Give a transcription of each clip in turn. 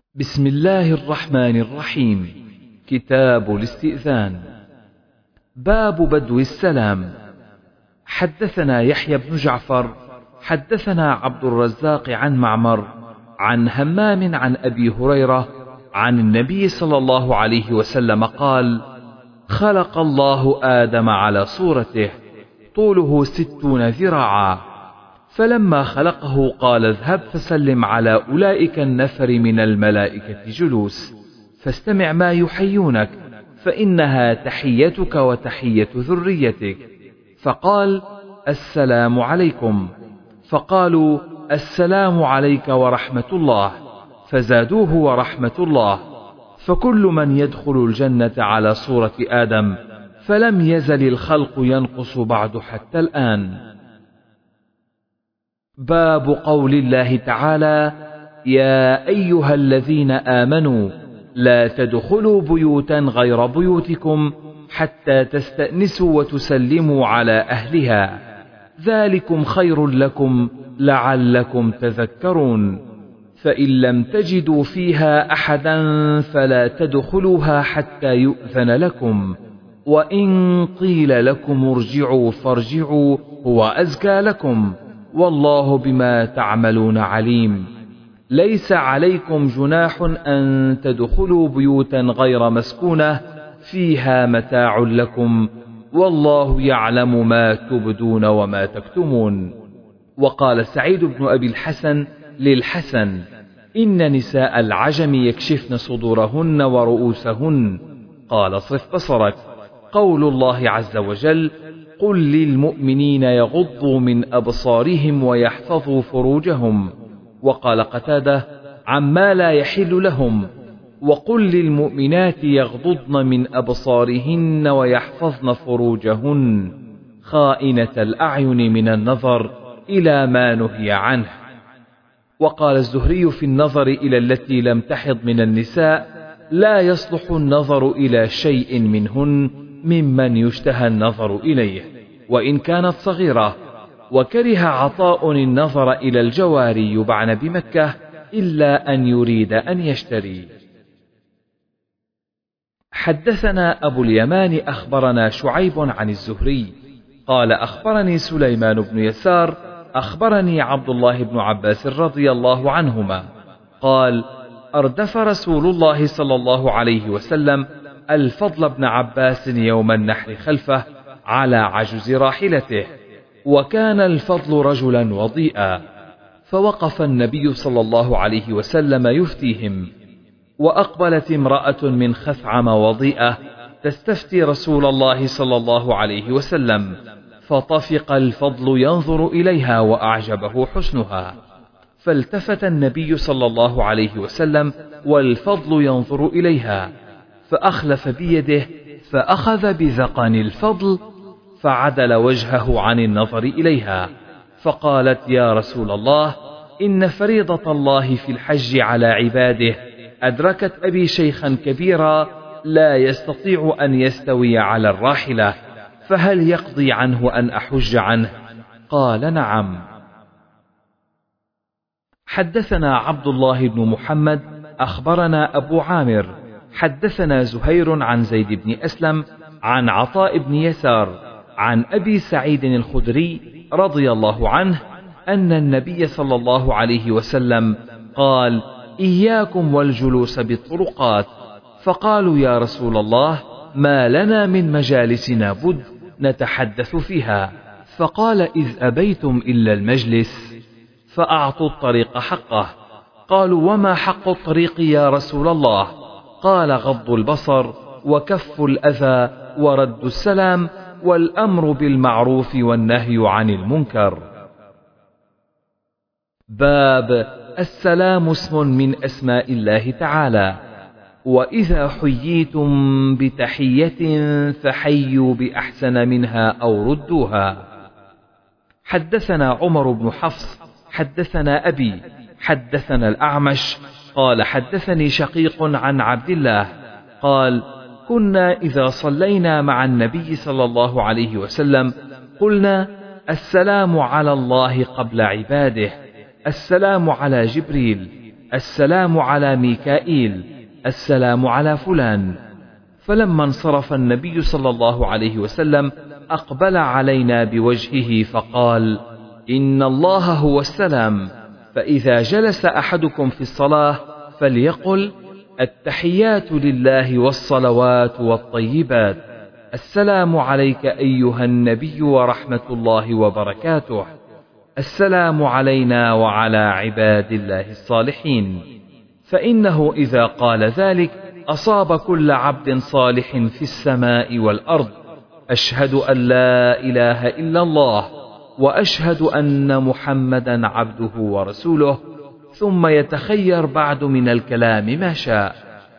بسم الله الرحمن الرحيم. كتاب الاستئذان. باب بدو السلام. حدثنا يحيى بن جعفر حدثنا عبد الرزاق عن معمر عن همام عن أبي هريرة عن النبي صلى الله عليه وسلم قال: خلق الله آدم على صورته، طوله 60 ذراعا، فلما خلقه قال: اذهب فسلم على أولئك النفر من الملائكة جلوس، فاستمع ما يحيونك، فإنها تحيتك وتحية ذريتك. فقال: السلام عليكم. فقالوا: السلام عليك ورحمة الله، فزادوه ورحمة الله. فكل من يدخل الجنة على صورة آدم، فلم يزل الخلق ينقص بعد حتى الآن. باب قول الله تعالى: يا أيها الذين آمنوا لا تدخلوا بيوتا غير بيوتكم حتى تستأنسوا وتسلموا على أهلها، ذلكم خير لكم لعلكم تذكرون. فإن لم تجدوا فيها أحدا فلا تدخلوها حتى يؤذن لكم، وإن قيل لكم ارجعوا فارجعوا هو أزكى لكم، والله بما تعملون عليم. ليس عليكم جناح أن تدخلوا بيوتا غير مسكونة فيها متاع لكم، والله يعلم ما تبدون وما تكتمون. وقال سعيد بن أبي الحسن للحسن: إن نساء العجم يكشفن صدورهن ورؤوسهن. قال: صف بصرك. قول الله عز وجل: قل للمؤمنين يغضوا من أبصارهم ويحفظوا فروجهم. وقال قتادة: عما لا يحل لهم: وقل للمؤمنات يغضضن من أبصارهن ويحفظن فروجهن، خائنة الأعين من النظر إلى ما نهي عنه. وقال الزهري في النظر إلى التي لم تحض من النساء: لا يصلح النظر إلى شيء منهن ممن يشتهى النظر إليه وإن كانت صغيرة. وكره عطاء النظر إلى الجواري يبعن بمكة إلا أن يريد أن يشتري. حدثنا أبو اليمان أخبرنا شعيب عن الزهري قال: أخبرني سليمان بن يسار أخبرني عبد الله بن عباس رضي الله عنهما قال: أردف رسول الله صلى الله عليه وسلم الفضل بن عباس يوم النحر خلفه على عجز راحلته، وكان الفضل رجلا وضيئا، فوقف النبي صلى الله عليه وسلم يفتيهم، وأقبلت امرأة من خثعم وضيئة تستفتي رسول الله صلى الله عليه وسلم، فطفق الفضل ينظر إليها وأعجبه حسنها، فالتفت النبي صلى الله عليه وسلم والفضل ينظر إليها، فأخلف بيده فأخذ بذقن الفضل فعدل وجهه عن النظر إليها، فقالت: يا رسول الله، إن فريضة الله في الحج على عباده أدركت أبي شيخا كبيرا لا يستطيع أن يستوي على الراحلة، فهل يقضي عنه أن أحج عنه؟ قال: نعم. حدثنا عبد الله بن محمد أخبرنا أبو عامر حدثنا زهير عن زيد بن أسلم عن عطاء بن يسار عن أبي سعيد الخدري رضي الله عنه أن النبي صلى الله عليه وسلم قال: إياكم والجلوس بالطرقات. فقالوا: يا رسول الله، ما لنا من مجالسنا بد نتحدث فيها. فقال: إذ أبيتم إلا المجلس فأعطوا الطريق حقه. قالوا: وما حق الطريق يا رسول الله؟ قال: غض البصر وكف الأذى ورد السلام والأمر بالمعروف والنهي عن المنكر. باب السلام اسم من أسماء الله تعالى، وإذا حييتم بتحية فحيوا بأحسن منها أو ردوها. حدثنا عمر بن حفص حدثنا أبي حدثنا الأعمش قال: حدثني شقيق عن عبد الله قال: كنا إذا صلينا مع النبي صلى الله عليه وسلم قلنا: السلام على الله قبل عباده، السلام على جبريل، السلام على ميكائيل، السلام على فلان. فلما انصرف النبي صلى الله عليه وسلم أقبل علينا بوجهه فقال: إن الله هو السلام، فإذا جلس أحدكم في الصلاة فليقل: التحيات لله والصلوات والطيبات، السلام عليك أيها النبي ورحمة الله وبركاته، السلام علينا وعلى عباد الله الصالحين. فإنه إذا قال ذلك أصاب كل عبد صالح في السماء والأرض. أشهد أن لا إله إلا الله وأشهد أن محمدا عبده ورسوله، ثم يتخير بعد من الكلام ما شاء.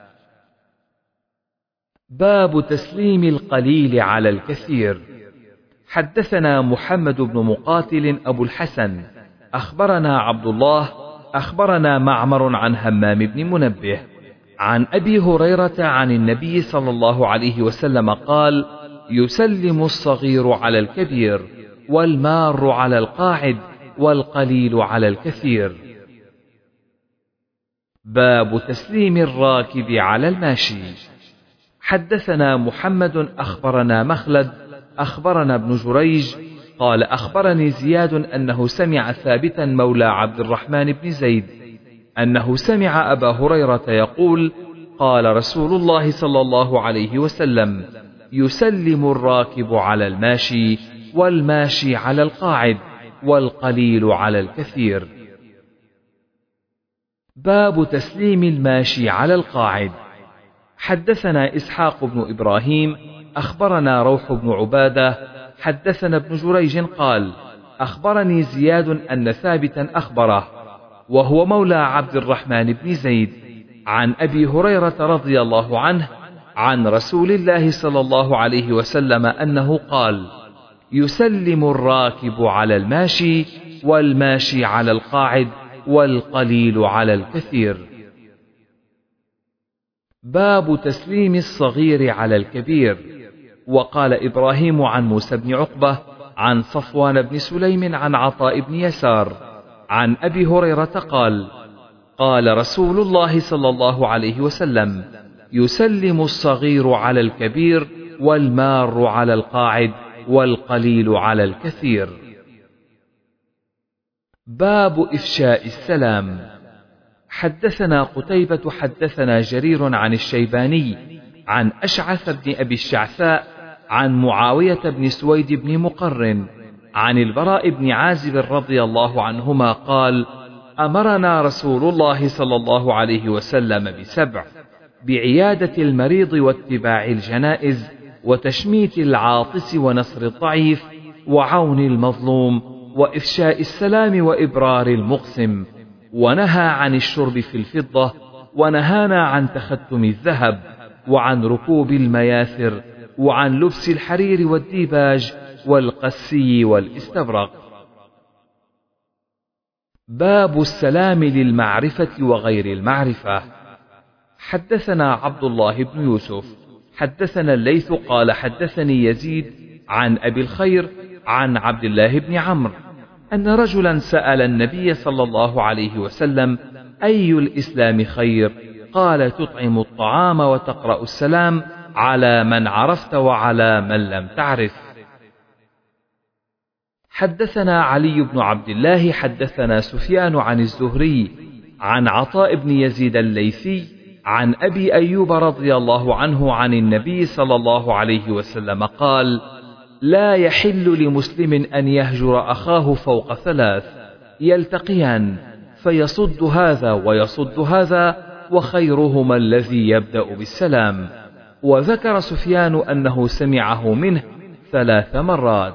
باب تسليم القليل على الكثير. حدثنا محمد بن مقاتل أبو الحسن أخبرنا عبد الله أخبرنا معمر عن همام بن منبه عن أبي هريرة عن النبي صلى الله عليه وسلم قال: يسلم الصغير على الكبير، والمار على القاعد، والقليل على الكثير. باب تسليم الراكب على الماشي. حدثنا محمد أخبرنا مخلد أخبرنا ابن جريج قال: أخبرني زياد أنه سمع ثابتا مولى عبد الرحمن بن زيد أنه سمع أبا هريرة يقول: قال رسول الله صلى الله عليه وسلم: يسلم الراكب على الماشي، والماشي على القاعد، والقليل على الكثير. باب تسليم الماشي على القاعد. حدثنا إسحاق بن إبراهيم أخبرنا روح بن عبادة حدثنا ابن جريج قال: أخبرني زياد أن ثابتا أخبره وهو مولى عبد الرحمن بن زيد عن أبي هريرة رضي الله عنه عن رسول الله صلى الله عليه وسلم أنه قال: يسلم الراكب على الماشي، والماشي على القاعد، والقليل على الكثير. باب تسليم الصغير على الكبير. وقال إبراهيم عن موسى بن عقبة عن صفوان بن سليم عن عطاء بن يسار عن أبي هريرة قال: قال رسول الله صلى الله عليه وسلم: يسلم الصغير على الكبير، والمار على القاعد، والقليل على الكثير. باب إفشاء السلام. حدثنا قتيبة حدثنا جرير عن الشيباني عن أشعث بن أبي الشعثاء عن معاوية بن سويد بن مقرن عن البراء بن عازب رضي الله عنهما قال: أمرنا رسول الله صلى الله عليه وسلم ب7: بعيادة المريض، واتباع الجنائز، وتشميت العاطس، ونصر الضعيف، وعون المظلوم، وإفشاء السلام، وإبرار المقسم. ونهى عن الشرب في الفضة، ونهانا عن تختم الذهب، وعن ركوب المياثر، وعن لبس الحرير والديباج والقسي والاستبرق. باب السلام للمعرفة وغير المعرفة. حدثنا عبد الله بن يوسف حدثنا الليث قال: حدثني يزيد عن أبي الخير عن عبد الله بن عمرو أن رجلا سأل النبي صلى الله عليه وسلم: أي الإسلام خير؟ قال: تطعم الطعام، وتقرأ السلام على من عرفت وعلى من لم تعرف. حدثنا علي بن عبد الله حدثنا سفيان عن الزهري عن عطاء بن يزيد الليثي عن أبي أيوب رضي الله عنه عن النبي صلى الله عليه وسلم قال: لا يحل لمسلم أن يهجر أخاه فوق 3 يلتقيان فيصد هذا ويصد هذا، وخيرهما الذي يبدأ بالسلام. وذكر سفيان أنه سمعه منه 3 مرات.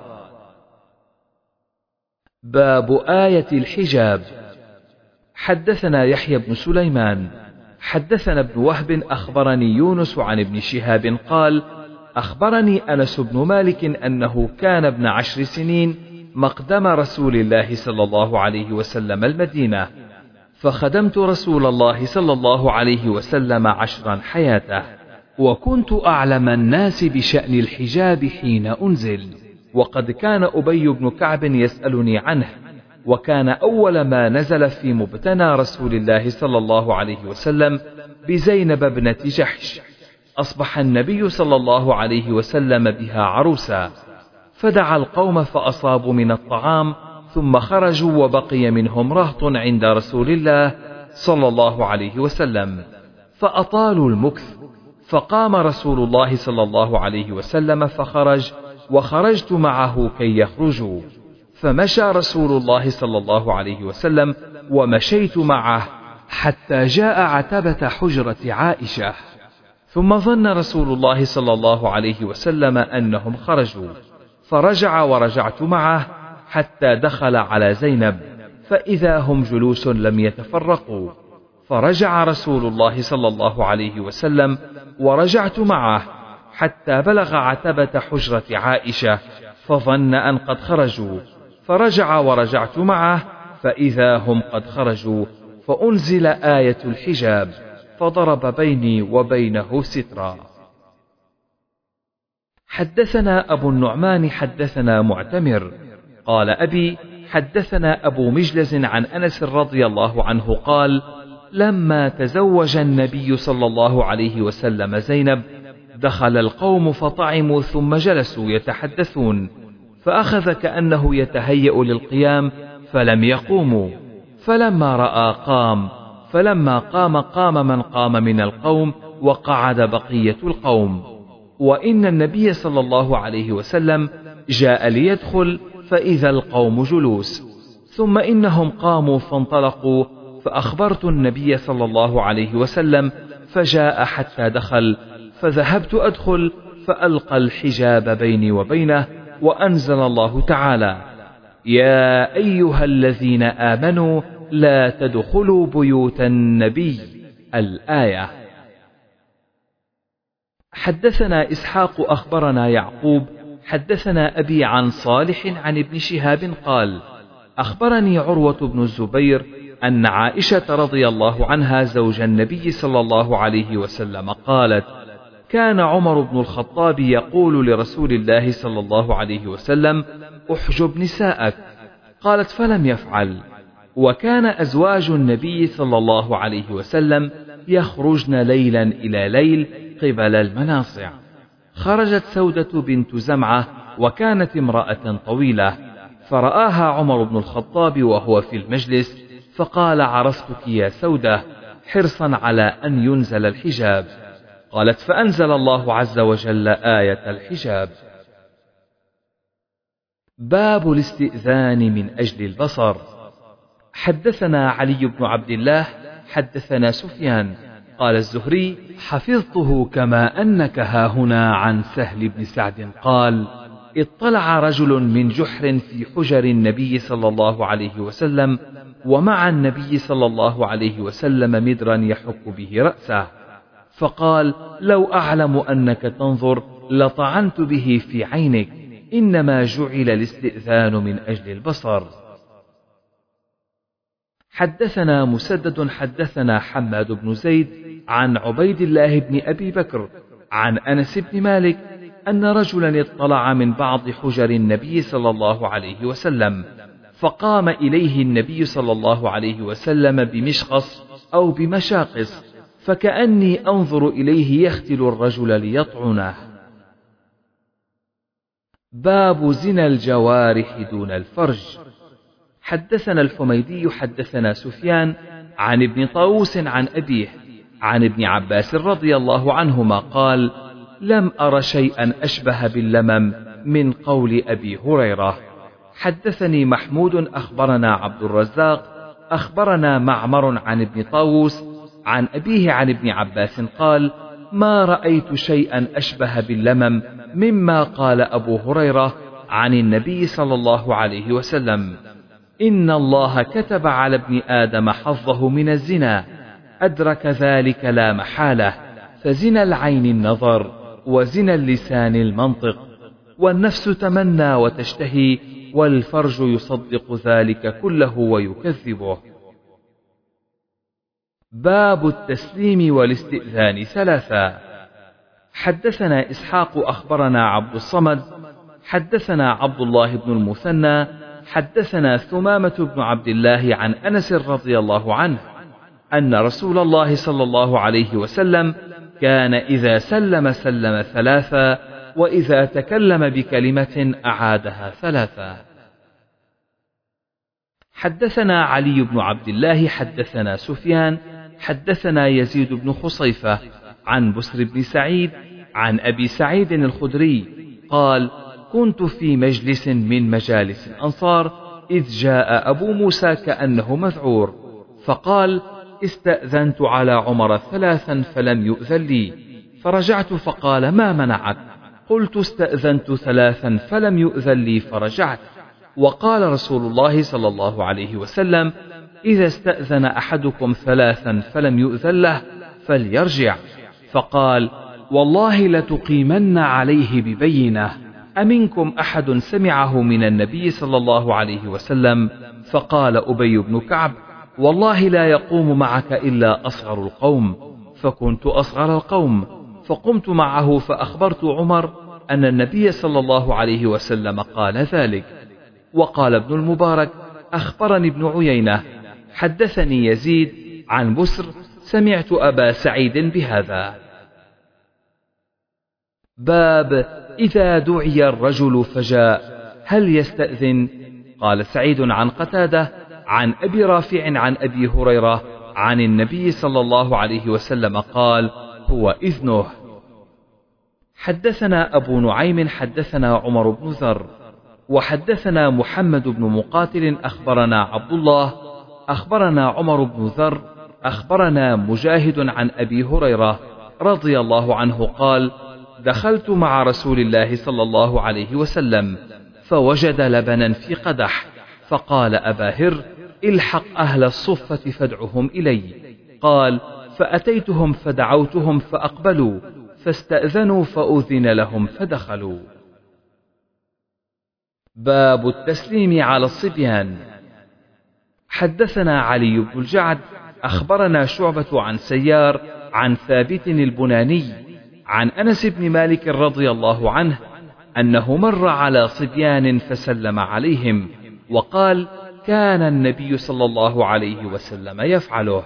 باب آية الحجاب. حدثنا يحيى بن سليمان حدثنا ابن وهب أخبرني يونس عن ابن شهاب قال: أخبرني أنس بن مالك أنه كان ابن 10 سنين مقدم رسول الله صلى الله عليه وسلم المدينة، فخدمت رسول الله صلى الله عليه وسلم 10 حياته، وكنت أعلم الناس بشأن الحجاب حين أنزل، وقد كان أبي بن كعب يسألني عنه، وكان أول ما نزل في مبتنى رسول الله صلى الله عليه وسلم بزينب ابنة جحش. أصبح النبي صلى الله عليه وسلم بها عروسا، فدعا القوم فأصابوا من الطعام، ثم خرجوا وبقي منهم رهط عند رسول الله صلى الله عليه وسلم، فأطالوا المكث، فقام رسول الله صلى الله عليه وسلم فخرج، وخرجت معه كي يخرجوا، فمشى رسول الله صلى الله عليه وسلم ومشيت معه حتى جاء عتبة حجرة عائشة، ثم ظن رسول الله صلى الله عليه وسلم أنهم خرجوا، فرجع ورجعت معه حتى دخل على زينب، فإذا هم جلوس لم يتفرقوا، فرجع رسول الله صلى الله عليه وسلم ورجعت معه حتى بلغ عتبة حجرة عائشة، فظن أن قد خرجوا، فرجع ورجعت معه فإذا هم قد خرجوا، فأنزل آية الحجاب، فضرب بيني وبينه سترا. حدثنا أبو النعمان حدثنا معتمر قال أبي حدثنا أبو مجلز عن أنس رضي الله عنه قال: لما تزوج النبي صلى الله عليه وسلم زينب دخل القوم فطعموا ثم جلسوا يتحدثون، فأخذ كأنه يتهيأ للقيام فلم يقوموا، فلما رأى قام، فلما قام من قام من القوم، وقعد بقية القوم، وإن النبي صلى الله عليه وسلم جاء ليدخل فإذا القوم جلوس، ثم إنهم قاموا فانطلقوا، فأخبرت النبي صلى الله عليه وسلم فجاء حتى دخل، فذهبت أدخل فألقى الحجاب بيني وبينه، وأنزل الله تعالى: يا أيها الذين آمنوا لا تدخلوا بيوت النبي، الآية. حدثنا إسحاق أخبرنا يعقوب حدثنا أبي عن صالح عن ابن شهاب قال: أخبرني عروة بن الزبير أن عائشة رضي الله عنها زوج النبي صلى الله عليه وسلم قالت: كان عمر بن الخطاب يقول لرسول الله صلى الله عليه وسلم: احجب نساءك، قالت: فلم يفعل. وكان أزواج النبي صلى الله عليه وسلم يخرجن ليلا إلى ليل قبل المناصع. خرجت سودة بنت زمعة وكانت امرأة طويلة، فرآها عمر بن الخطاب وهو في المجلس، فقال: عرفتك يا سودة، حرصا على أن ينزل الحجاب. قالت: فأنزل الله عز وجل آية الحجاب. باب الاستئذان من أجل البصر. حدثنا علي بن عبد الله حدثنا سفيان قال الزهري: حفظته كما أنك هاهنا عن سهل بن سعد قال: اطلع رجل من جحر في حجر النبي صلى الله عليه وسلم، ومع النبي صلى الله عليه وسلم مدرا يحك به رأسه، فقال: لو أعلم أنك تنظر لطعنت به في عينك، إنما جعل الاستئذان من أجل البصر. حدثنا مسدد حدثنا حماد بن زيد عن عبيد الله بن أبي بكر عن أنس بن مالك أن رجلا اطلع من بعض حجر النبي صلى الله عليه وسلم، فقام إليه النبي صلى الله عليه وسلم بمشخص أو بمشاقص، فكأني أنظر إليه يختل الرجل ليطعنه. باب زنا الجوارح دون الفرج. حدثنا الحميدي حدثنا سفيان عن ابن طاووس عن أبيه عن ابن عباس رضي الله عنهما قال: لم أر شيئا أشبه باللمم من قول أبي هريرة. حدثني محمود أخبرنا عبد الرزاق أخبرنا معمر عن ابن طاووس عن أبيه عن ابن عباس قال: ما رأيت شيئا أشبه باللمم مما قال أبو هريرة عن النبي صلى الله عليه وسلم: إن الله كتب على ابن آدم حظه من الزنا، أدرك ذلك لا محالة، فزنا العين النظر، وزنا اللسان المنطق، والنفس تمنى وتشتهي، والفرج يصدق ذلك كله ويكذبه. باب التسليم والاستئذان ثلاثا. حدثنا إسحاق أخبرنا عبد الصمد حدثنا عبد الله بن المثنى حدثنا ثمامة بن عبد الله عن أنس رضي الله عنه أن رسول الله صلى الله عليه وسلم كان إذا سلم سلم ثلاثا، وإذا تكلم بكلمة أعادها ثلاثا. حدثنا علي بن عبد الله حدثنا سفيان حدثنا يزيد بن خصيفة عن بسر بن سعيد عن أبي سعيد الخدري قال: كنت في مجلس من مجالس الأنصار إذ جاء أبو موسى كأنه مذعور، فقال: استأذنت على عمر ثلاثا فلم يؤذن لي، فرجعت فقال: ما منعك؟ قلت: استأذنت ثلاثا فلم يؤذن لي فرجعت. وقال رسول الله صلى الله عليه وسلم: إذا استأذن أحدكم ثلاثا فلم يؤذن له فليرجع. فقال: والله لتقيمن عليه ببينة، أمنكم أحد سمعه من النبي صلى الله عليه وسلم؟ فقال أبي بن كعب: والله لا يقوم معك إلا أصغر القوم. فكنت أصغر القوم، فقمت معه فأخبرت عمر أن النبي صلى الله عليه وسلم قال ذلك. وقال ابن المبارك: أخبرني ابن عيينة حدثني يزيد عن بسر سمعت أبا سعيد بهذا. باب إذا دعي الرجل فجاء هل يستأذن؟ قال سعيد عن قتادة عن أبي رافع عن أبي هريرة عن النبي صلى الله عليه وسلم قال: هو إذنه. حدثنا أبو نعيم حدثنا عمر بن ذر وحدثنا محمد بن مقاتل أخبرنا عبد الله أخبرنا عمر بن ذر أخبرنا مجاهد عن أبي هريرة رضي الله عنه قال: دخلت مع رسول الله صلى الله عليه وسلم فوجد لبنا في قدح، فقال: أبا هر، الحق أهل الصفة فادعهم إلي. قال: فأتيتهم فدعوتهم فأقبلوا، فاستأذنوا فأذن لهم فدخلوا. باب التسليم على الصبيان. حدثنا علي بن الجعد أخبرنا شعبة عن سيار عن ثابت البناني عن أنس بن مالك رضي الله عنه أنه مر على صبيان فسلم عليهم وقال: كان النبي صلى الله عليه وسلم يفعله.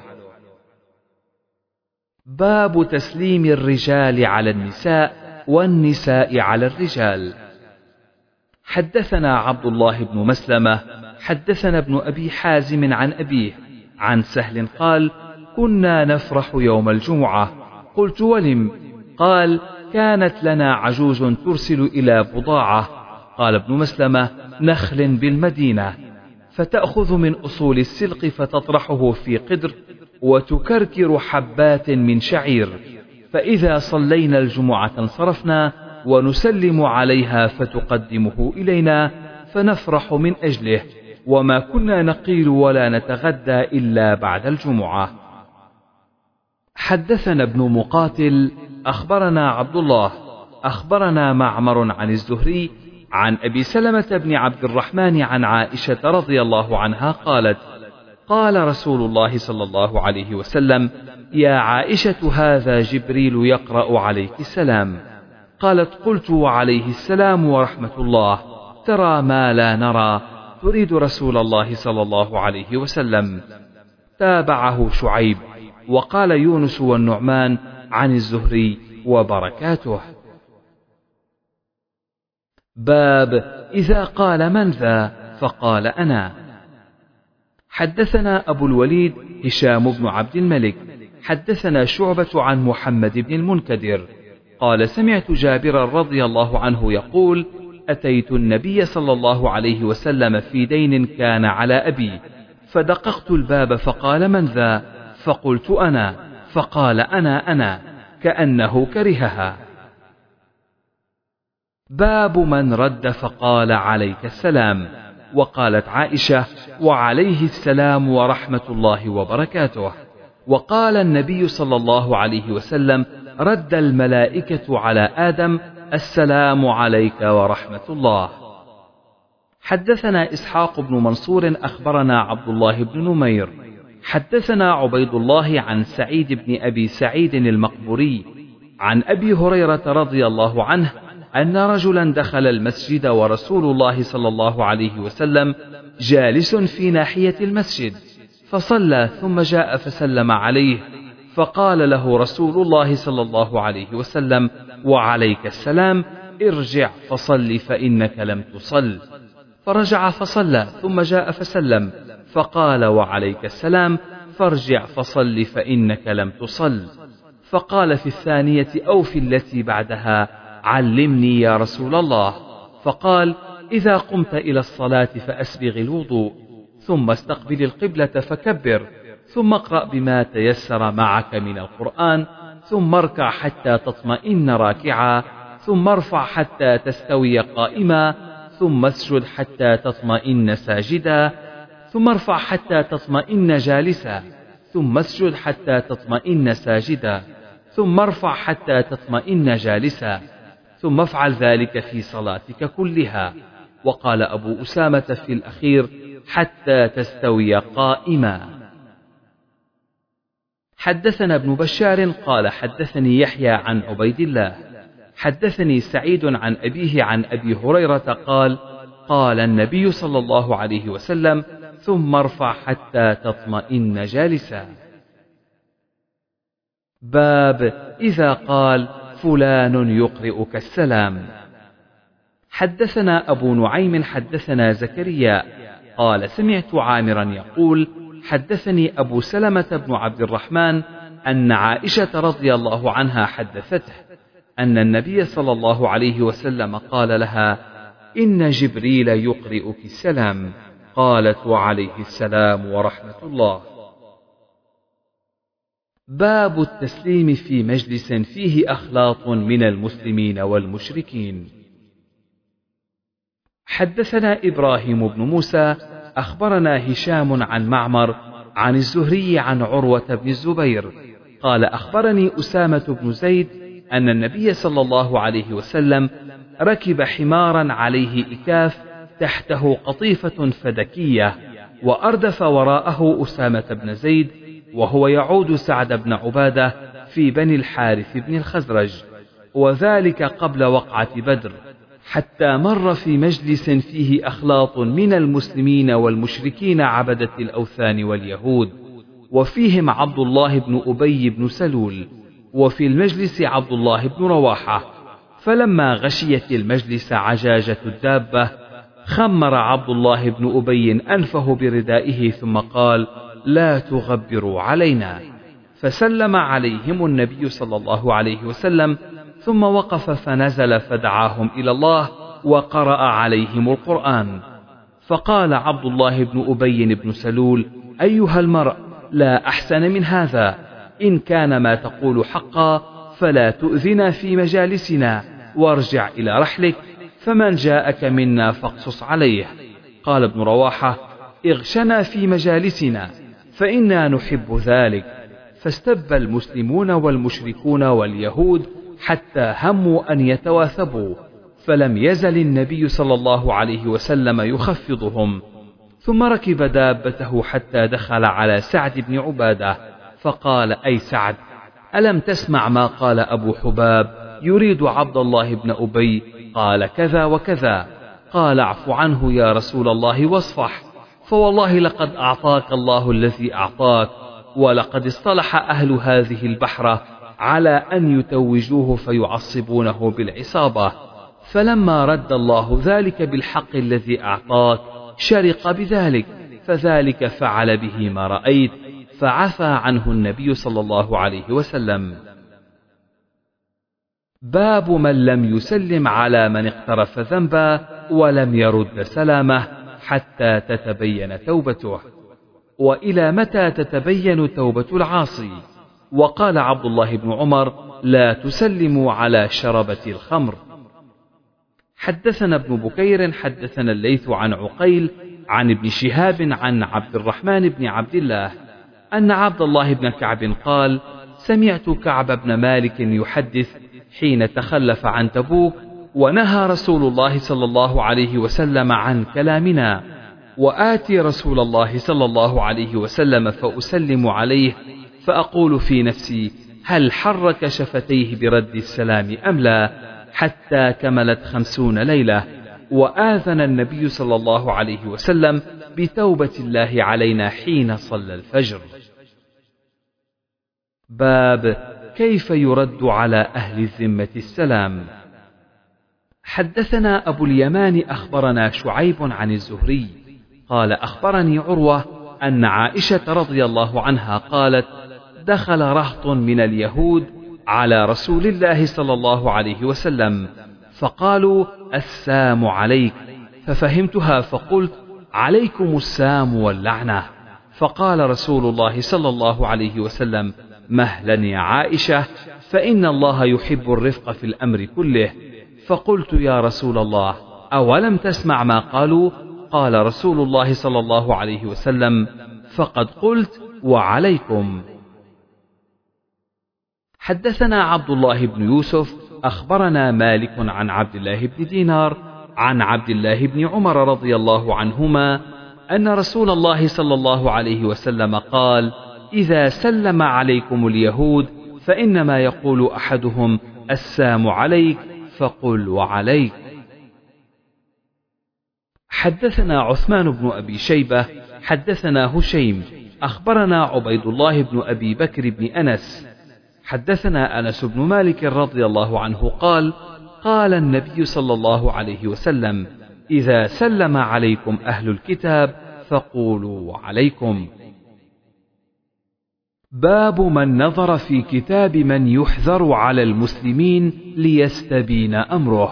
باب تسليم الرجال على النساء والنساء على الرجال. حدثنا عبد الله بن مسلمة حدثنا ابن أبي حازم عن أبيه عن سهل قال: كنا نفرح يوم الجمعة. قلت: ولم؟ قال: كانت لنا عجوز ترسل إلى بضاعة، قال ابن مسلمة: نخل بالمدينة، فتأخذ من أصول السلق فتطرحه في قدر وتكركر حبات من شعير، فإذا صلينا الجمعة انصرفنا ونسلم عليها فتقدمه إلينا فنفرح من أجله، وما كنا نقيل ولا نتغدى إلا بعد الجمعة. حدثنا ابن مقاتل أخبرنا عبد الله أخبرنا معمر عن الزهري عن أبي سلمة بن عبد الرحمن عن عائشة رضي الله عنها قالت: قال رسول الله صلى الله عليه وسلم: يا عائشة، هذا جبريل يقرأ عليك السلام. قالت: قلت: وعليه السلام ورحمة الله، ترى ما لا نرى، تريد رسول الله صلى الله عليه وسلم. تابعه شعيب، وقال يونس والنعمان عن الزهري وبركاته. باب إذا قال: من ذا؟ فقال: أنا. حدثنا أبو الوليد هشام بن عبد الملك حدثنا شعبة عن محمد بن المنكدر قال: سمعت جابرا رضي الله عنه يقول: أتيت النبي صلى الله عليه وسلم في دين كان على أبي، فدققت الباب فقال: من ذا؟ فقلت: أنا. فقال: أنا كأنه كرهها. باب من رد فقال: عليك السلام. وقالت عائشة: وعليه السلام ورحمة الله وبركاته. وقال النبي صلى الله عليه وسلم: رد الملائكة على آدم: السلام عليك ورحمة الله. حدثنا إسحاق بن منصور أخبرنا عبد الله بن نمير حدثنا عبيد الله عن سعيد بن أبي سعيد المقبوري عن أبي هريرة رضي الله عنه أن رجلا دخل المسجد ورسول الله صلى الله عليه وسلم جالس في ناحية المسجد، فصلى ثم جاء فسلم عليه، فقال له رسول الله صلى الله عليه وسلم: وعليك السلام، ارجع فصل فإنك لم تصل. فرجع فصلى ثم جاء فسلم، فقال: وعليك السلام، فارجع فصل فإنك لم تصل. فقال في الثانية أو في التي بعدها: علمني يا رسول الله. فقال: إذا قمت إلى الصلاة فأسبغ الوضوء، ثم استقبل القبلة فكبر، ثم اقرأ بما تيسر معك من القرآن، ثم اركع حتى تطمئن راكعا، ثم ارفع حتى تستوي قائما، ثم اسجد حتى تطمئن ساجدا، ثم ارفع حتى تطمئن جالسا، ثم اسجد حتى تطمئن ساجدا، ثم ارفع حتى تطمئن جالسا، ثم افعل ذلك في صلاتك كلها. وقال أبو أسامة في الأخير: حتى تستوي قائما. حدثنا ابن بشار قال حدثني يحيى عن عبيد الله حدثني سعيد عن أبيه عن أبي هريرة قال: قال النبي صلى الله عليه وسلم: ثم ارفع حتى تطمئن جالسا. باب إذا قال فلان يقرئك السلام. حدثنا أبو نعيم حدثنا زكريا قال: سمعت عامرا يقول: حدثني أبو سلمة بن عبد الرحمن أن عائشة رضي الله عنها حدثته أن النبي صلى الله عليه وسلم قال لها: إن جبريل يقرئك السلام. قالت: وعليه السلام ورحمة الله. باب التسليم في مجلس فيه أخلاط من المسلمين والمشركين. حدثنا إبراهيم بن موسى أخبرنا هشام عن معمر عن الزهري عن عروة بن الزبير قال: أخبرني أسامة بن زيد أن النبي صلى الله عليه وسلم ركب حمارا عليه إكاف تحته قطيفة فدكية، وأردف وراءه أسامة بن زيد وهو يعود سعد بن عبادة في بني الحارث بن الخزرج، وذلك قبل وقعة بدر، حتى مر في مجلس فيه أخلاط من المسلمين والمشركين عبدة الأوثان واليهود، وفيهم عبد الله بن أبي بن سلول، وفي المجلس عبد الله بن رواحة. فلما غشيت المجلس عجاجة الدابة خمر عبد الله بن أبي أنفه بردائه ثم قال: لا تغبروا علينا. فسلم عليهم النبي صلى الله عليه وسلم، ثم وقف فنزل فدعاهم إلى الله وقرأ عليهم القرآن. فقال عبد الله بن أبي بن سلول: أيها المرء، لا أحسن من هذا، إن كان ما تقول حقا فلا تؤذنا في مجالسنا، وارجع إلى رحلك، فمن جاءك منا فاقصص عليه. قال ابن رواحة: اغشنا في مجالسنا فإنا نحب ذلك. فاستب المسلمون والمشركون واليهود حتى هموا أن يتواثبوا، فلم يزل النبي صلى الله عليه وسلم يخفضهم، ثم ركب دابته حتى دخل على سعد بن عبادة فقال: أي سعد، ألم تسمع ما قال أبو حباب يريد عبد الله بن أبي؟ قال كذا وكذا. قال: اعف عنه يا رسول الله واصفح، فوالله لقد أعطاك الله الذي أعطاك، ولقد اصطلح أهل هذه البحرة على أن يتوجوه فيعصبونه بالعصابة، فلما رد الله ذلك بالحق الذي أعطاك شرق بذلك، فذلك فعل به ما رأيت، فعفى عنه النبي صلى الله عليه وسلم. باب من لم يسلم على من اقترف ذنبا ولم يرد سلامه حتى تتبين توبته. وإلى متى تتبين توبة العاصي؟ وقال عبد الله بن عمر: لا تسلموا على شربة الخمر. حدثنا ابن بكير حدثنا الليث عن عقيل عن ابن شهاب عن عبد الرحمن بن عبد الله أن عبد الله بن كعب قال: سمعت كعب بن مالك يحدث حين تخلف عن تبوك، ونهى رسول الله صلى الله عليه وسلم عن كلامنا، وآتي رسول الله صلى الله عليه وسلم فأسلم عليه، فأقول في نفسي: هل حرك شفتيه برد السلام أم لا؟ حتى كملت 50 ليلة. وآذن النبي صلى الله عليه وسلم بتوبة الله علينا حين صلى الفجر. باب كيف يرد على أهل الذمة السلام. حدثنا أبو اليمان أخبرنا شعيب عن الزهري قال أخبرني عروة أن عائشة رضي الله عنها قالت دخل رهط من اليهود على رسول الله صلى الله عليه وسلم فقالوا السام عليك، ففهمتها فقلت عليكم السام واللعنة. فقال رسول الله صلى الله عليه وسلم مهلا يا عائشة، فإن الله يحب الرفق في الأمر كله. فقلت يا رسول الله أولم تسمع ما قالوا؟ قال رسول الله صلى الله عليه وسلم فقد قلت وعليكم. حدثنا عبد الله بن يوسف أخبرنا مالك عن عبد الله بن دينار عن عبد الله بن عمر رضي الله عنهما أن رسول الله صلى الله عليه وسلم قال إذا سلم عليكم اليهود فإنما يقول أحدهم السام عليك فقل وعليك. حدثنا عثمان بن أبي شيبة حدثنا هشيم أخبرنا عبيد الله بن أبي بكر بن أنس حدثنا أنس بن مالك رضي الله عنه قال قال النبي صلى الله عليه وسلم إذا سلم عليكم أهل الكتاب فقولوا وعليكم. باب من نظر في كتاب من يحذر على المسلمين ليستبين أمره.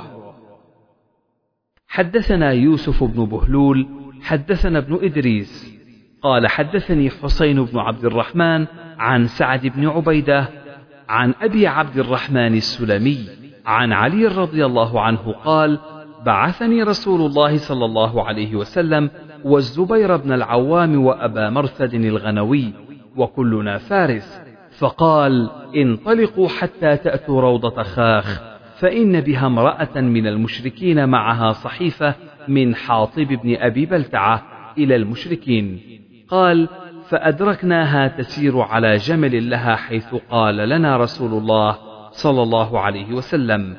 حدثنا يوسف بن بهلول حدثنا ابن إدريس قال حدثني حسين بن عبد الرحمن عن سعد بن عبيدة عن أبي عبد الرحمن السلمي عن علي رضي الله عنه قال بعثني رسول الله صلى الله عليه وسلم والزبير بن العوام وأبا مرثد الغنوي وكلنا فارس، فقال انطلقوا حتى تأتوا روضة خاخ فإن بها امرأة من المشركين معها صحيفة من حاطب بن أبي بلتعة إلى المشركين. قال فأدركناها تسير على جمل لها حيث قال لنا رسول الله صلى الله عليه وسلم.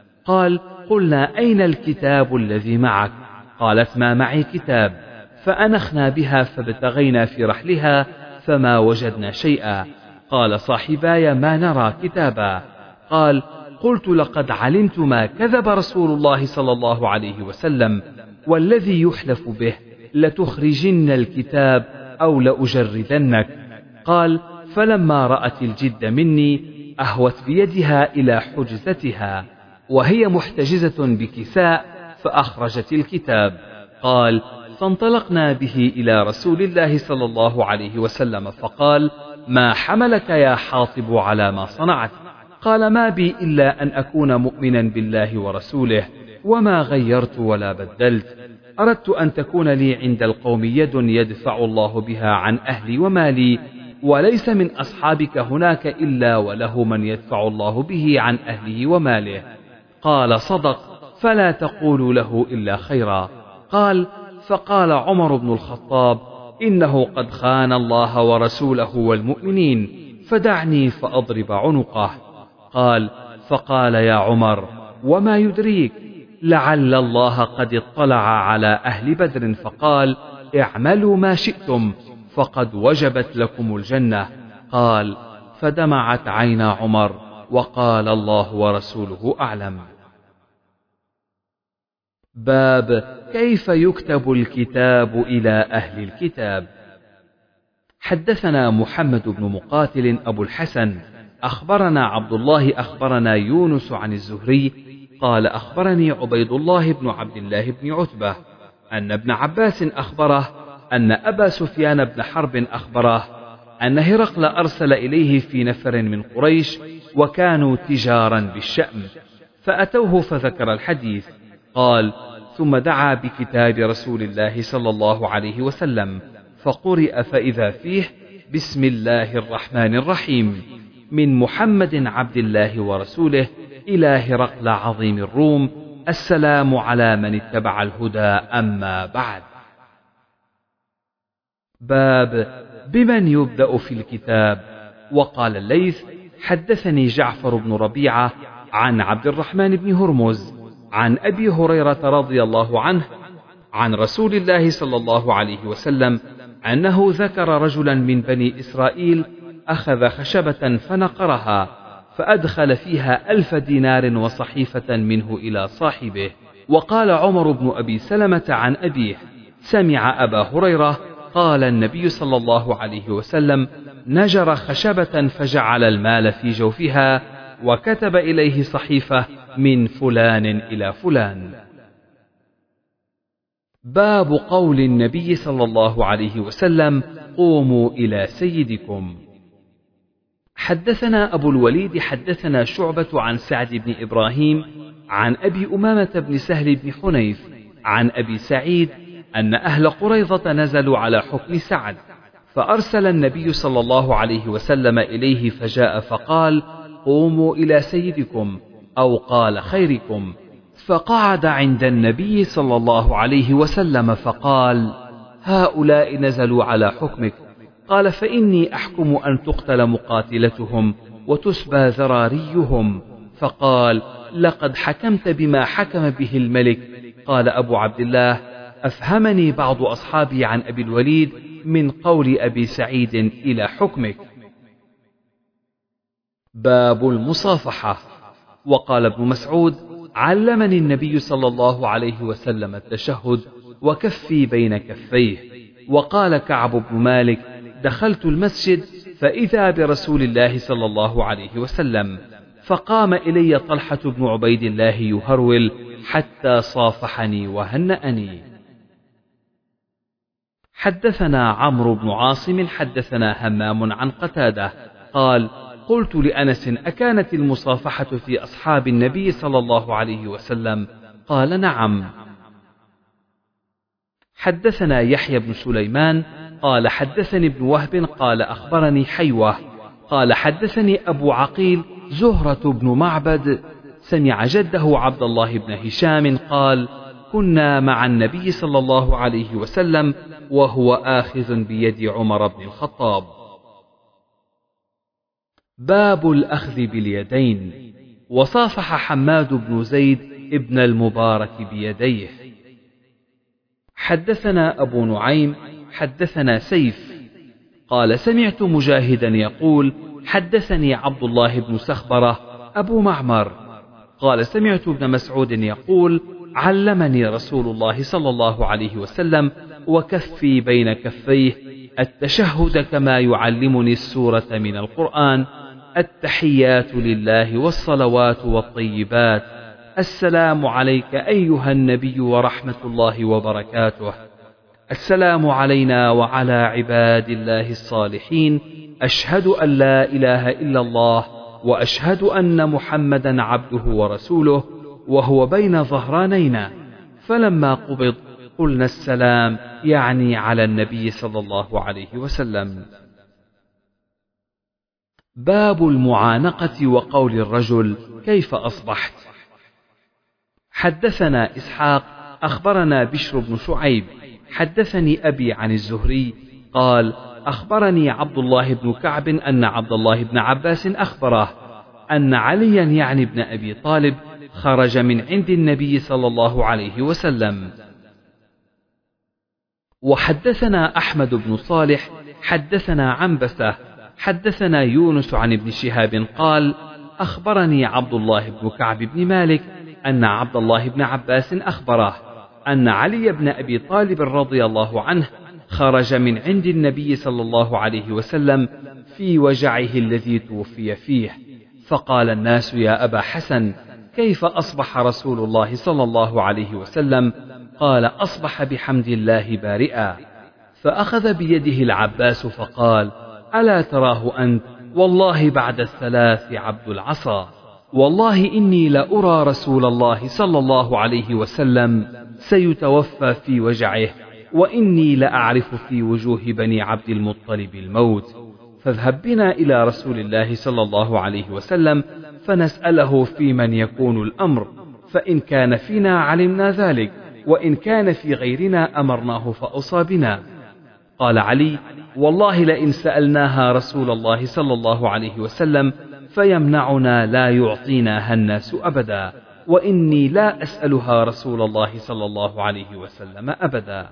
قال قلنا أين الكتاب الذي معك؟ قالت ما معي كتاب. فأنخنا بها فابتغينا في رحلها فما وجدنا شيئا. قال صاحباي ما نرى كتابا. قال قلت لقد علمت ما كذب رسول الله صلى الله عليه وسلم والذي يحلف به لتخرجن الكتاب أو لأجردنك. قال فلما رأت الجد مني أهوت بيدها إلى حجزتها وهي محتجزة بكساء فأخرجت الكتاب. قال فانطلقنا به إلى رسول الله صلى الله عليه وسلم فقال ما حملك يا حاطب على ما صنعت؟ قال ما بي إلا أن أكون مؤمنا بالله ورسوله وما غيرت ولا بدلت. أردت أن تكون لي عند القوم يد يدفع الله بها عن أهلي ومالي، وليس من أصحابك هناك إلا وله من يدفع الله به عن أهله وماله. قال صدق، فلا تقولوا له إلا خيرا. قال فقال عمر بن الخطاب إنه قد خان الله ورسوله والمؤمنين فدعني فأضرب عنقه. قال فقال يا عمر وما يدريك لعل الله قد اطلع على أهل بدر فقال اعملوا ما شئتم فقد وجبت لكم الجنة. قال فدمعت عينا عمر وقال الله ورسوله أعلم. باب كيف يكتب الكتاب إلى أهل الكتاب. حدثنا محمد بن مقاتل أبو الحسن أخبرنا عبد الله أخبرنا يونس عن الزهري قال أخبرني عبيد الله بن عبد الله بن عتبة أن ابن عباس أخبره أن أبا سفيان بن حرب أخبره أن هرقل أرسل إليه في نفر من قريش وكانوا تجارا بالشأم، فأتوه فذكر الحديث. قال ثم دعا بكتاب رسول الله صلى الله عليه وسلم فقرئ فإذا فيه بسم الله الرحمن الرحيم من محمد عبد الله ورسوله إلى هرقل عظيم الروم السلام على من اتبع الهدى أما بعد. باب بمن يبدأ في الكتاب. وقال الليث حدثني جعفر بن ربيعة عن عبد الرحمن بن هرمز عن أبي هريرة رضي الله عنه عن رسول الله صلى الله عليه وسلم أنه ذكر رجلا من بني إسرائيل أخذ خشبة فنقرها فأدخل فيها 1000 دينار وصحيفة منه إلى صاحبه. وقال عمر بن أبي سلمة عن أبيه: سمع أبا هريرة قال النبي صلى الله عليه وسلم: نجر خشبة فجعل المال في جوفها وكتب إليه صحيفة من فلان إلى فلان. باب قول النبي صلى الله عليه وسلم: قوموا إلى سيدكم. حدثنا أبو الوليد حدثنا شعبة عن سعد بن إبراهيم عن أبي أمامة بن سهل بن حنيف عن أبي سعيد أن أهل قريظة نزلوا على حكم سعد، فأرسل النبي صلى الله عليه وسلم إليه فجاء فقال: قوموا إلى سيدكم، أو قال خيركم. فقعد عند النبي صلى الله عليه وسلم فقال: هؤلاء نزلوا على حكمك. قال: فإني أحكم أن تقتل مقاتلتهم وتسبى ذراريهم. فقال: لقد حكمت بما حكم به الملك. قال أبو عبد الله: أفهمني بعض أصحابي عن أبي الوليد من قول أبي سعيد إلى حكمك. باب المصافحة. وقال ابن مسعود: علمني النبي صلى الله عليه وسلم التشهد وكفي بين كفيه. وقال كعب بن مالك: دخلت المسجد فإذا برسول الله صلى الله عليه وسلم، فقام إلي طلحة بن عبيد الله يهرول حتى صافحني وهنأني. حدثنا عمرو بن عاصم حدثنا همام عن قتادة قال: قلت لأنس: أكانت المصافحة في أصحاب النبي صلى الله عليه وسلم؟ قال: نعم. حدثنا يحيى بن سليمان قال: حدثني ابن وهب قال: أخبرني حيوة قال: حدثني أبو عقيل زهرة بن معبد سمع جده عبد الله بن هشام قال: كنا مع النبي صلى الله عليه وسلم وهو آخذ بيد عمر بن الخطاب. باب الأخذ باليدين. وصافح حماد بن زيد ابن المبارك بيديه. حدثنا أبو نعيم حدثنا سيف قال: سمعت مجاهدا يقول: حدثني عبد الله بن سخبرة أبو معمر قال: سمعت ابن مسعود يقول: علمني رسول الله صلى الله عليه وسلم وكفي بين كفيه التشهد كما يعلمني السورة من القرآن: التحيات لله والصلوات والطيبات، السلام عليك أيها النبي ورحمة الله وبركاته، السلام علينا وعلى عباد الله الصالحين، أشهد أن لا إله إلا الله وأشهد أن محمدا عبده ورسوله، وهو بين ظهرانينا. فلما قبض قلنا السلام، يعني على النبي صلى الله عليه وسلم. باب المعانقة وقول الرجل: كيف أصبحت؟ حدثنا إسحاق أخبرنا بشر بن شعيب حدثني أبي عن الزهري قال: أخبرني عبد الله بن كعب أن عبد الله بن عباس أخبره أن عليا يعني ابن أبي طالب خرج من عند النبي صلى الله عليه وسلم. وحدثنا أحمد بن صالح حدثنا عنبسة حدثنا يونس عن ابن شهاب قال: أخبرني عبد الله بن كعب بن مالك أن عبد الله بن عباس أخبره أن علي بن أبي طالب رضي الله عنه خرج من عند النبي صلى الله عليه وسلم في وجعه الذي توفي فيه، فقال الناس: يا أبا حسن، كيف أصبح رسول الله صلى الله عليه وسلم؟ قال: أصبح بحمد الله بارئا. فأخذ بيده العباس فقال: ألا تراه أنت والله بعد الثلاث عبد العصا، والله إني لأرى رسول الله صلى الله عليه وسلم سيتوفى في وجعه، وإني لأعرف في وجوه بني عبد المطلب الموت، فاذهب بنا إلى رسول الله صلى الله عليه وسلم فنسأله في من يكون الأمر، فإن كان فينا علمنا ذلك، وإن كان في غيرنا أمرناه فأوصى بنا. قال علي: والله لئن سألناها رسول الله صلى الله عليه وسلم فيمنعنا لا يعطيناها الناس أبدا، وإني لا أسألها رسول الله صلى الله عليه وسلم أبدا.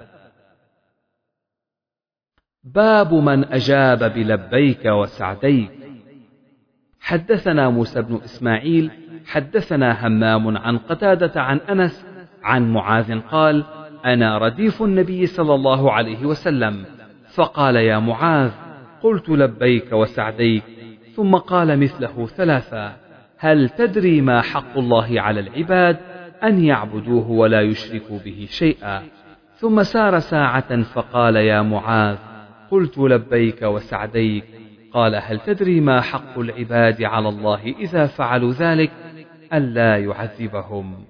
باب من أجاب بلبيك وسعديك. حدثنا موسى بن إسماعيل حدثنا همام عن قتادة عن أنس عن معاذ قال: أنا رديف النبي صلى الله عليه وسلم، فقال: يا معاذ، قلت لبيك وسعديك، ثم قال مثله ثلاثة: هل تدري ما حق الله على العباد؟ أن يعبدوه ولا يشركوا به شيئا. ثم سار ساعة فقال: يا معاذ، قلت لبيك وسعديك. قال: هل تدري ما حق العباد على الله إذا فعلوا ذلك؟ ألا يعذبهم.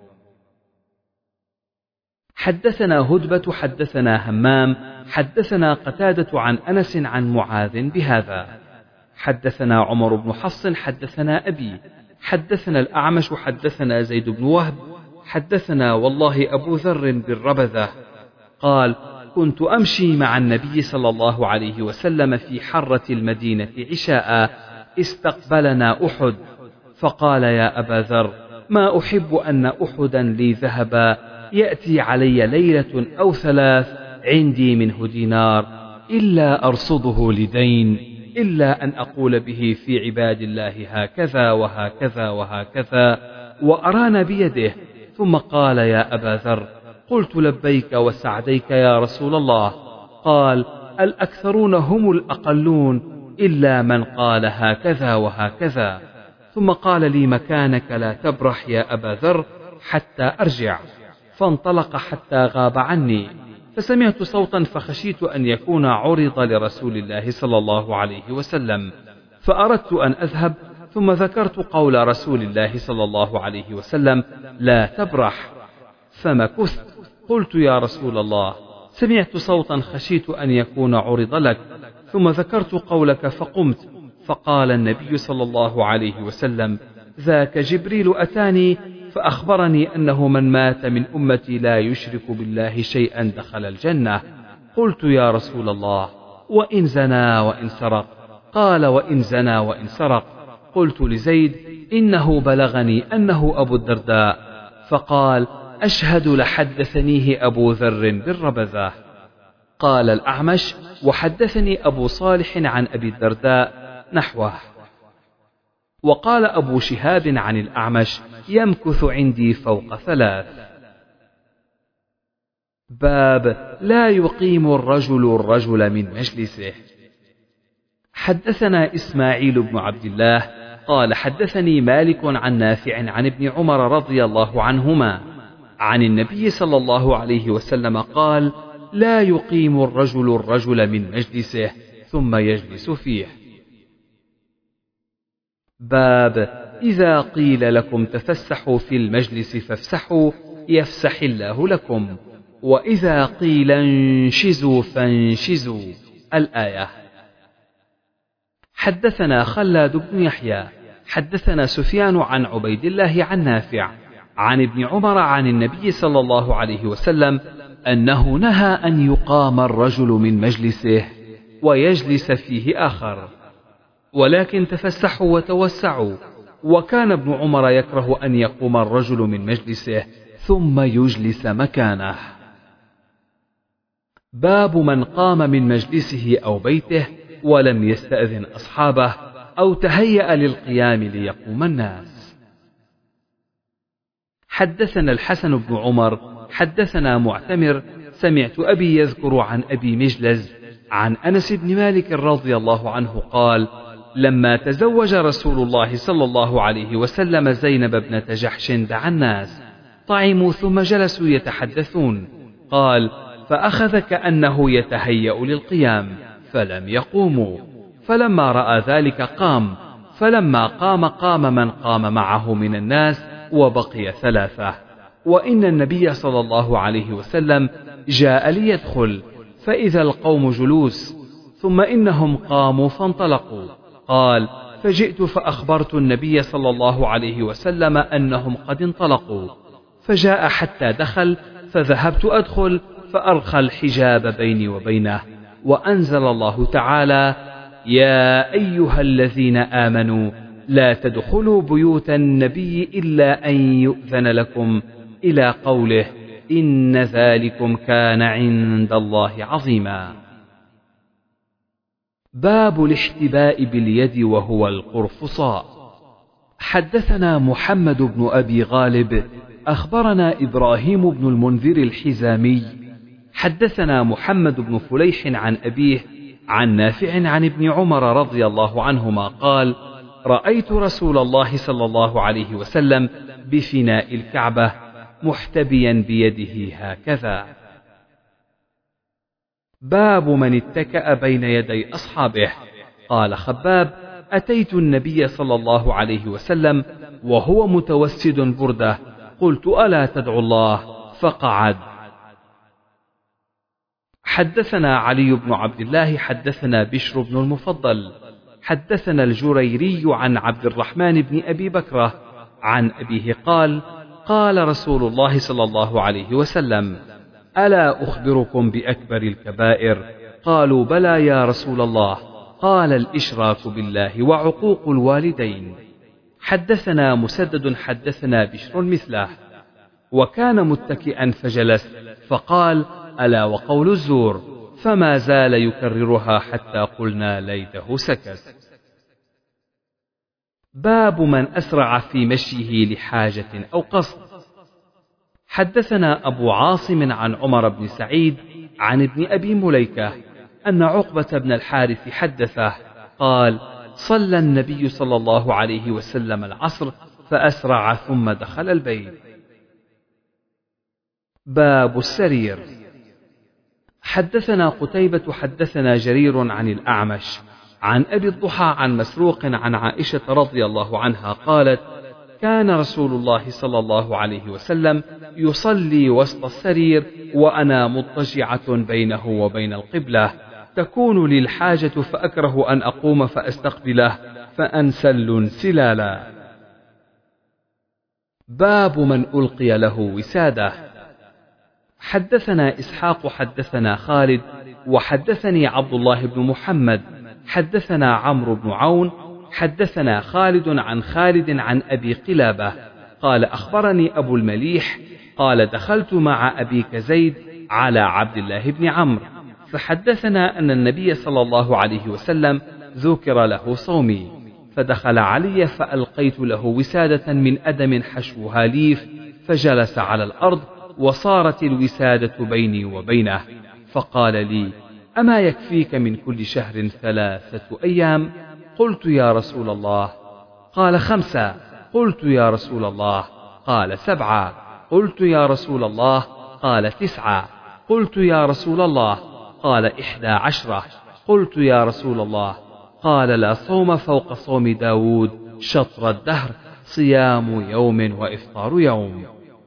حدثنا هدبة حدثنا همام حدثنا قتادة عن أنس عن معاذ بهذا. حدثنا عمر بن حفص حدثنا أبي حدثنا الأعمش حدثنا زيد بن وهب حدثنا والله أبو ذر بالربذة قال: كنت أمشي مع النبي صلى الله عليه وسلم في حرة المدينة عشاء، استقبلنا أحد، فقال: يا أبا ذر، ما أحب أن أحدا لي ذهبا يأتي علي ليلة أو ثلاث عندي منه دينار إلا أرصده لدين، إلا أن أقول به في عباد الله هكذا وهكذا وهكذا، وأرانا بيده. ثم قال: يا أبا ذر، قلت لبيك وسعديك يا رسول الله. قال: الأكثرون هم الأقلون إلا من قال هكذا وهكذا. ثم قال لي: مكانك لا تبرح يا أبا ذر حتى أرجع. فانطلق حتى غاب عني، فسمعت صوتا فخشيت أن يكون عرض لرسول الله صلى الله عليه وسلم، فأردت أن أذهب، ثم ذكرت قول رسول الله صلى الله عليه وسلم: لا تبرح، فمكثت. قلت: يا رسول الله، سمعت صوتا خشيت أن يكون عرض لك، ثم ذكرت قولك فقمت. فقال النبي صلى الله عليه وسلم: ذاك جبريل أتاني فأخبرني أنه من مات من أمتي لا يشرك بالله شيئا دخل الجنة. قلت: يا رسول الله، وإن زنا وإن سرق؟ قال: وإن زنا وإن سرق. قلت لزيد: إنه بلغني أنه أبو الدرداء. فقال: أشهد لحدثنيه أبو ذر بالربذة. قال الأعمش: وحدثني أبو صالح عن أبي الدرداء نحوه. وقال أبو شهاب عن الأعمش: يمكث عندي فوق 3. باب لا يقيم الرجل من مجلسه. حدثنا إسماعيل بن عبد الله قال: حدثني مالك عن نافع عن ابن عمر رضي الله عنهما عن النبي صلى الله عليه وسلم قال: لا يقيم الرجل من مجلسه ثم يجلس فيه. باب إذا قيل لكم تفسحوا في المجلس فافسحوا يفسح الله لكم، وإذا قيل انشزوا فانشزوا. الآية. حدثنا خلاد بن يحيى حدثنا سفيان عن عبيد الله عن نافع عن ابن عمر عن النبي صلى الله عليه وسلم أنه نهى أن يقام الرجل من مجلسه ويجلس فيه آخر، ولكن تفسحوا وتوسعوا. وكان ابن عمر يكره أن يقوم الرجل من مجلسه ثم يجلس مكانه. باب من قام من مجلسه أو بيته ولم يستأذن أصحابه أو تهيأ للقيام ليقوم الناس. حدثنا الحسن بن عمر حدثنا معتمر سمعت أبي يذكر عن أبي مجلز عن أنس بن مالك رضي الله عنه قال: لما تزوج رسول الله صلى الله عليه وسلم زينب ابنة جحش دعا الناس، طعموا ثم جلسوا يتحدثون. قال: فأخذ كأنه يتهيأ للقيام فلم يقوموا، فلما رأى ذلك قام، فلما قام من قام معه من الناس وبقي 3. وإن النبي صلى الله عليه وسلم جاء ليدخل فإذا القوم جلوس، ثم إنهم قاموا فانطلقوا. قال: فجئت فأخبرت النبي صلى الله عليه وسلم أنهم قد انطلقوا، فجاء حتى دخل، فذهبت أدخل فأرخى الحجاب بيني وبينه، وأنزل الله تعالى: يا أيها الذين آمنوا لا تدخلوا بيوت النبي إلا أن يؤذن لكم إلى قوله إن ذلكم كان عند الله عظيما. باب الاحتباء باليد وهو القرفصاء. حدثنا محمد بن أبي غالب أخبرنا إبراهيم بن المنذر الحزامي حدثنا محمد بن فليح عن أبيه عن نافع عن ابن عمر رضي الله عنهما قال رأيت رسول الله صلى الله عليه وسلم بفناء الكعبة محتبيا بيده هكذا. باب من اتكأ بين يدي أصحابه. قال خباب أتيت النبي صلى الله عليه وسلم وهو متوسد بردة قلت ألا تدعو الله فقعد. حدثنا علي بن عبد الله حدثنا بشر بن المفضل حدثنا الجريري عن عبد الرحمن بن أبي بكرة عن أبيه قال قال رسول الله صلى الله عليه وسلم ألا أخبركم بأكبر الكبائر؟ قالوا بلى يا رسول الله. قال الإشراك بالله وعقوق الوالدين. حدثنا مسدد حدثنا بشر مثله وكان متكئا فجلس فقال ألا وقول الزور، فما زال يكررها حتى قلنا ليته سكت. باب من أسرع في مشيه لحاجة أو قصد. حدثنا أبو عاصم عن عمر بن سعيد عن ابن أبي مليكة أن عقبة بن الحارث حدثه قال صلى النبي صلى الله عليه وسلم العصر فأسرع ثم دخل البيت. باب السرير. حدثنا قتيبة حدثنا جرير عن الأعمش عن أبي الضحى عن مسروق عن عائشة رضي الله عنها قالت كان رسول الله صلى الله عليه وسلم يصلي وسط السرير وأنا مضطجعة بينه وبين القبلة تكون لي الحاجة فأكره أن أقوم فأستقبله فأنسل انسلالا. باب من ألقي له وسادة. حدثنا إسحاق حدثنا خالد وحدثني عبد الله بن محمد حدثنا عمرو بن عون حدثنا خالد عن خالد عن أبي قلابة قال أخبرني أبو المليح قال دخلت مع أبيك زيد على عبد الله بن عمرو فحدثنا أن النبي صلى الله عليه وسلم ذكر له صومي فدخل علي فألقيت له وسادة من أدم حشوها ليف فجلس على الأرض وصارت الوسادة بيني وبينه فقال لي أما يكفيك من كل شهر 3 أيام؟ قلت يا رسول الله. قال 5. قلت يا رسول الله. قال 7. قلت يا رسول الله. قال 9. قلت يا رسول الله. قال 11. قلت يا رسول الله. قال لا صوم فوق صوم داود شطر الدهر صيام يوم وإفطار يوم.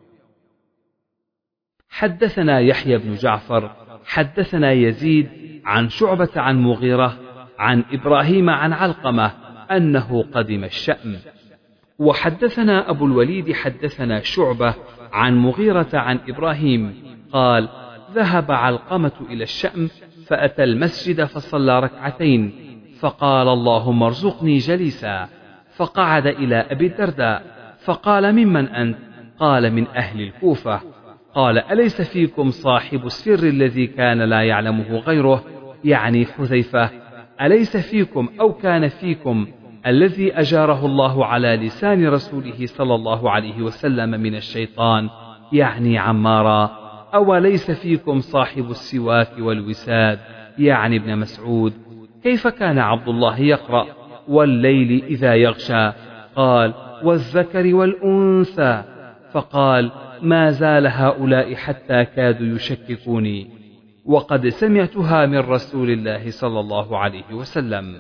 حدثنا يحيى بن جعفر حدثنا يزيد عن شعبة عن مغيرة عن إبراهيم عن علقمة أنه قدم الشأم. وحدثنا أبو الوليد حدثنا شعبة عن مغيرة عن إبراهيم قال ذهب علقمة إلى الشأم فأتى المسجد فصلى 2 ركعتين فقال اللهم ارزقني جليسا فقعد إلى أبي الدرداء فقال ممن أنت؟ قال من أهل الكوفة. قال أليس فيكم صاحب السر الذي كان لا يعلمه غيره يعني حذيفة؟ أليس فيكم أو كان فيكم الذي أجاره الله على لسان رسوله صلى الله عليه وسلم من الشيطان يعني عمارا؟ أو ليس فيكم صاحب السواك والوساد يعني ابن مسعود؟ كيف كان عبد الله يقرأ والليل إذا يغشى؟ قال والذكر والأنثى. فقال ما زال هؤلاء حتى كادوا يشككوني وقد سمعتها من رسول الله صلى الله عليه وسلم.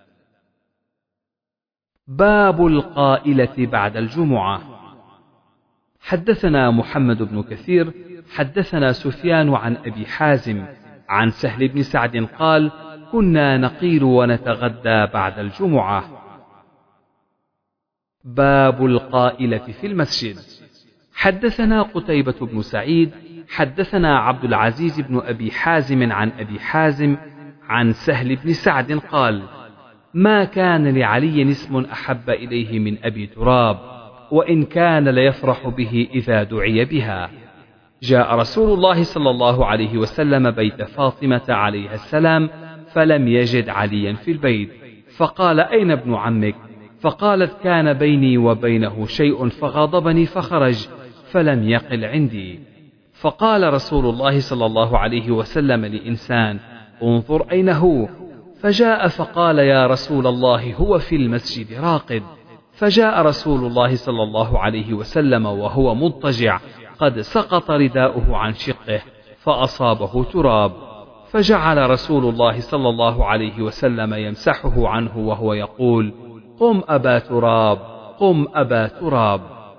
باب القائلة بعد الجمعة. حدثنا محمد بن كثير حدثنا سفيان عن أبي حازم عن سهل بن سعد قال كنا نقيل ونتغدى بعد الجمعة. باب القائلة في المسجد. حدثنا قتيبة بن سعيد حدثنا عبد العزيز بن أبي حازم عن أبي حازم عن سهل بن سعد قال ما كان لعلي اسم أحب إليه من أبي تراب، وإن كان ليفرح به إذا دعي بها. جاء رسول الله صلى الله عليه وسلم بيت فاطمة عليها السلام فلم يجد عليا في البيت، فقال: أين ابن عمك؟ فقالت: كان بيني وبينه شيء فغضبني فخرج فلم يقل عندي. فقال رسول الله صلى الله عليه وسلم لإنسان: انظر أين هو؟ فجاء فقال: يا رسول الله هو في المسجد راقد. فجاء رسول الله صلى الله عليه وسلم وهو مضطجع قد سقط رداؤه عن شقه فأصابه تراب، فجعل رسول الله صلى الله عليه وسلم يمسحه عنه وهو يقول: قم أبا تراب، قم أبا تراب.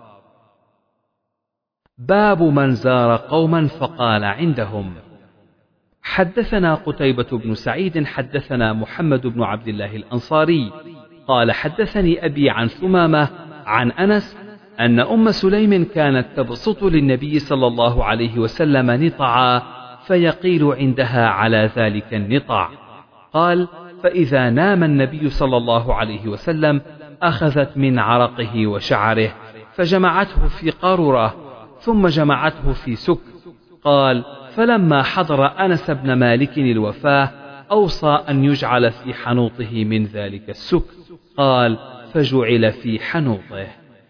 باب من زار قوما فقال عندهم. حدثنا قتيبة بن سعيد حدثنا محمد بن عبد الله الأنصاري قال: حدثني أبي عن ثمامة عن أنس أن أم سليم كانت تبسط للنبي صلى الله عليه وسلم نطعا فيقيل عندها على ذلك النطع. قال: فإذا نام النبي صلى الله عليه وسلم أخذت من عرقه وشعره فجمعته في قارورة ثم جمعته في سك. قال: فلما حضر أنس بن مالك الوفاة أوصى أن يجعل في حنوطه من ذلك السك. قال: فجعل في حنوطه.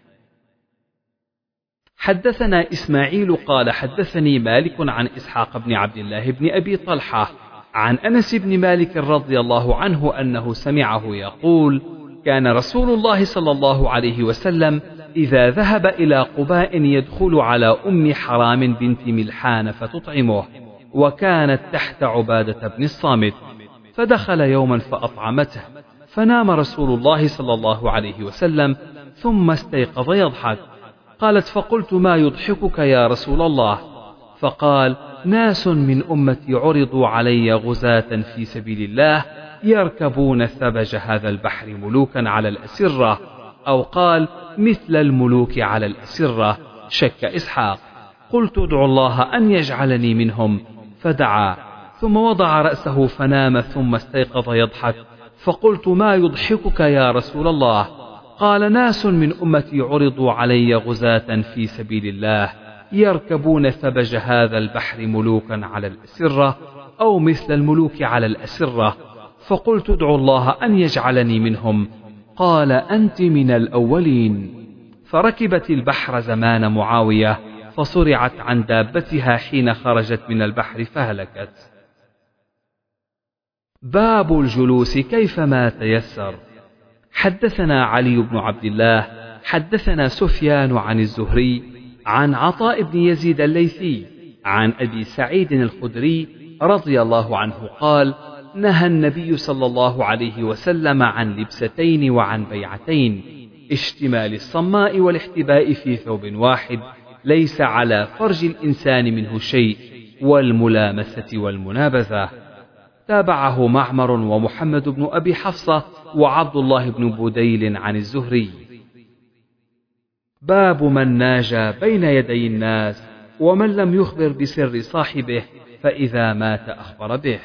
حدثنا إسماعيل قال: حدثني مالك عن إسحاق بن عبد الله بن أبي طلحة عن أنس بن مالك رضي الله عنه أنه سمعه يقول: كان رسول الله صلى الله عليه وسلم إذا ذهب إلى قباء يدخل على أم حرام بنت ملحان فتطعمه، وكانت تحت عبادة بن الصامت، فدخل يوما فأطعمته، فنام رسول الله صلى الله عليه وسلم ثم استيقظ يضحك. قالت: فقلت: ما يضحكك يا رسول الله؟ فقال: ناس من أمتي عرضوا علي غزاة في سبيل الله يركبون ثبج هذا البحر ملوكا على الأسرة، أو قال: مثل الملوك على الأسرة. شك إسحاق. قلت: ادعوا الله أن يجعلني منهم، فدعا ثم وضع رأسه فنام ثم استيقظ يضحك. فقلت: ما يضحكك يا رسول الله؟ قال: ناس من أمتي عرضوا علي غزاة في سبيل الله يركبون ثبج هذا البحر ملوكا على الأسرة، أو مثل الملوك على الأسرة. فقلت: ادعوا الله أن يجعلني منهم. قال: أنت من الأولين. فركبت البحر زمان معاوية فصرعت عن دابتها حين خرجت من البحر فهلكت. باب الجلوس كيفما تيسر. حدثنا علي بن عبد الله حدثنا سفيان عن الزهري عن عطاء بن يزيد الليثي عن أبي سعيد الخدري رضي الله عنه قال: نهى النبي صلى الله عليه وسلم عن لبستين وعن بيعتين: اشتمال الصماء والاحتباء في ثوب واحد ليس على فرج الإنسان منه شيء، والملامسة والمنابذة. تابعه معمر ومحمد بن أبي حفصة وعبد الله بن بديل عن الزهري. باب من ناجى بين يدي الناس ومن لم يخبر بسر صاحبه فإذا مات أخبر به.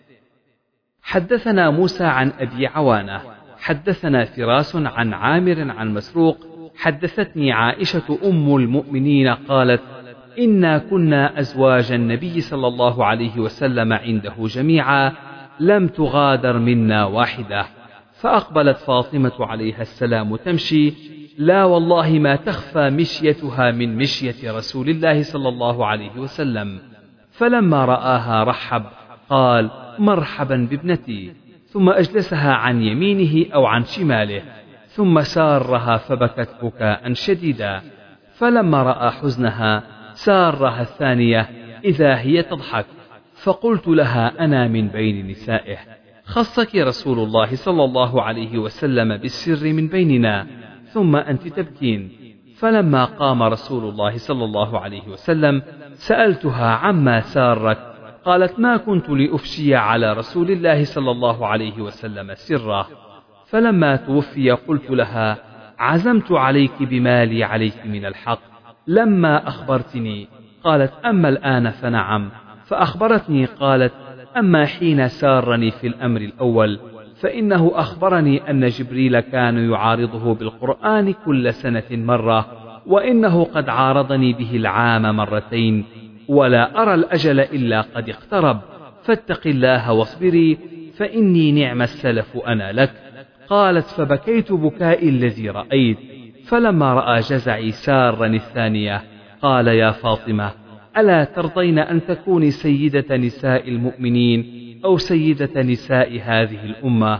حدثنا موسى عن أبي عوانة حدثنا فراس عن عامر عن مسروق حدثتني عائشة أم المؤمنين قالت: إنا كنا أزواج النبي صلى الله عليه وسلم عنده جميعا لم تغادر منا واحدة. فأقبلت فاطمة عليها السلام تمشي، لا والله ما تخفى مشيتها من مشية رسول الله صلى الله عليه وسلم. فلما رآها رحب قال: مرحبا بابنتي، ثم أجلسها عن يمينه أو عن شماله، ثم سارها فبكت بكاء شديدا. فلما رأى حزنها سارها الثانية إذا هي تضحك، فقلت لها: أنا من بين نسائه، خصك رسول الله صلى الله عليه وسلم بالسر من بيننا، ثم أنت تبكين. فلما قام رسول الله صلى الله عليه وسلم سألتها عما سارك، قالت: ما كنت لأفشي على رسول الله صلى الله عليه وسلم سره. فلما توفي قلت لها: عزمت عليك بمالي عليك من الحق لما أخبرتني. قالت: أما الآن فنعم. فأخبرتني قالت: أما حين سارني في الأمر الأول فإنه أخبرني أن جبريل كان يعارضه بالقرآن كل سنة مرة، وإنه قد عارضني به العام مرتين، ولا أرى الأجل إلا قد اقترب، فاتق الله واصبري فإني نعم السلف أنا لك. قالت فبكيت بكائي الذي رأيت. فلما رأى جزعي سارا الثانية قال يا فاطمة ألا ترضين أن تكوني سيدة نساء المؤمنين أو سيدة نساء هذه الأمة؟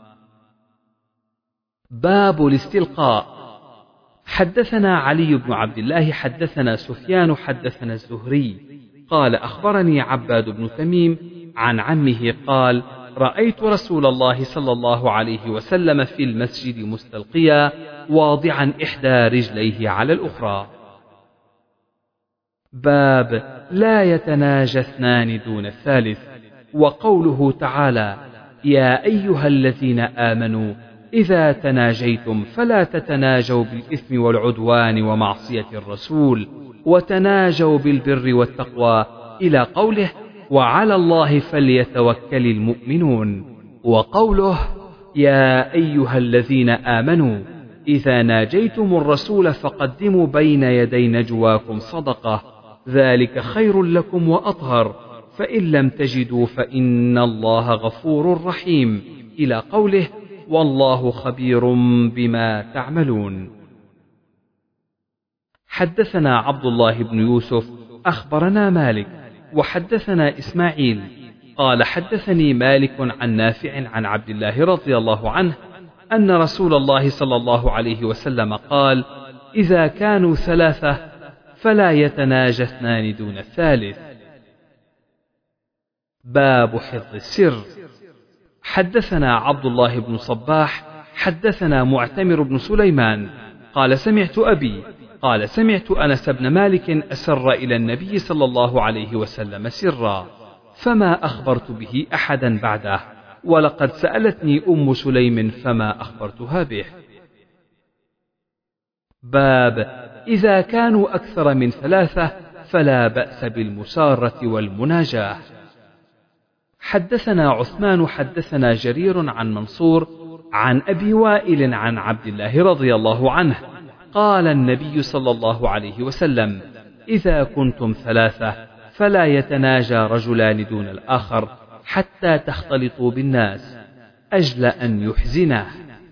باب الاستلقاء. حدثنا علي بن عبد الله حدثنا سفيان حدثنا الزهري قال أخبرني عباد بن تميم عن عمه قال رأيت رسول الله صلى الله عليه وسلم في المسجد مستلقيا واضعا إحدى رجليه على الأخرى. باب لا يتناجى اثنان دون الثالث. وقوله تعالى يا أيها الذين آمنوا إذا تناجيتم فلا تتناجوا بالإثم والعدوان ومعصية الرسول وتناجوا بالبر والتقوى إلى قوله وعلى الله فليتوكل المؤمنون. وقوله يا أيها الذين آمنوا إذا ناجيتم الرسول فقدموا بين يدي نجواكم صدقة ذلك خير لكم وأطهر فإن لم تجدوا فإن الله غفور رحيم إلى قوله والله خبير بما تعملون. حدثنا عبد الله بن يوسف أخبرنا مالك وحدثنا إسماعيل قال حدثني مالك عن نافع عن عبد الله رضي الله عنه أن رسول الله صلى الله عليه وسلم قال إذا كانوا ثلاثة فلا يتناجى اثنان دون الثالث. باب حفظ السر. حدثنا عبد الله بن صباح حدثنا معتمر بن سليمان قال سمعت أبي قال سمعت أنس بن مالك أسر إلى النبي صلى الله عليه وسلم سرا فما أخبرت به أحدا بعده ولقد سألتني أم سليم فما أخبرتها به. باب إذا كانوا أكثر من ثلاثة فلا بأس بالمسارة والمناجاة. حدثنا عثمان حدثنا جرير عن منصور عن أبي وائل عن عبد الله رضي الله عنه قال النبي صلى الله عليه وسلم إذا كنتم ثلاثة فلا يتناجى رجلان دون الآخر حتى تختلطوا بالناس أجل أن يحزنه.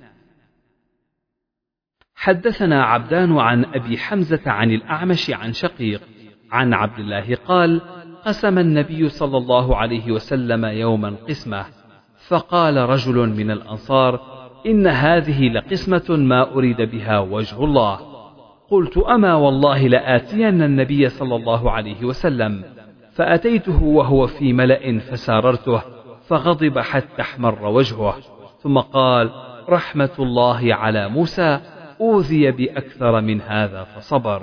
حدثنا عبدان عن أبي حمزة عن الأعمش عن شقيق عن عبد الله قال قسم النبي صلى الله عليه وسلم يوما قسمة فقال رجل من الأنصار إن هذه لقسمة ما أريد بها وجه الله. قلت أما والله لآتين النبي صلى الله عليه وسلم فأتيته وهو في ملأ فساررته فغضب حتى احمر وجهه ثم قال رحمة الله على موسى أوذي بأكثر من هذا فصبر.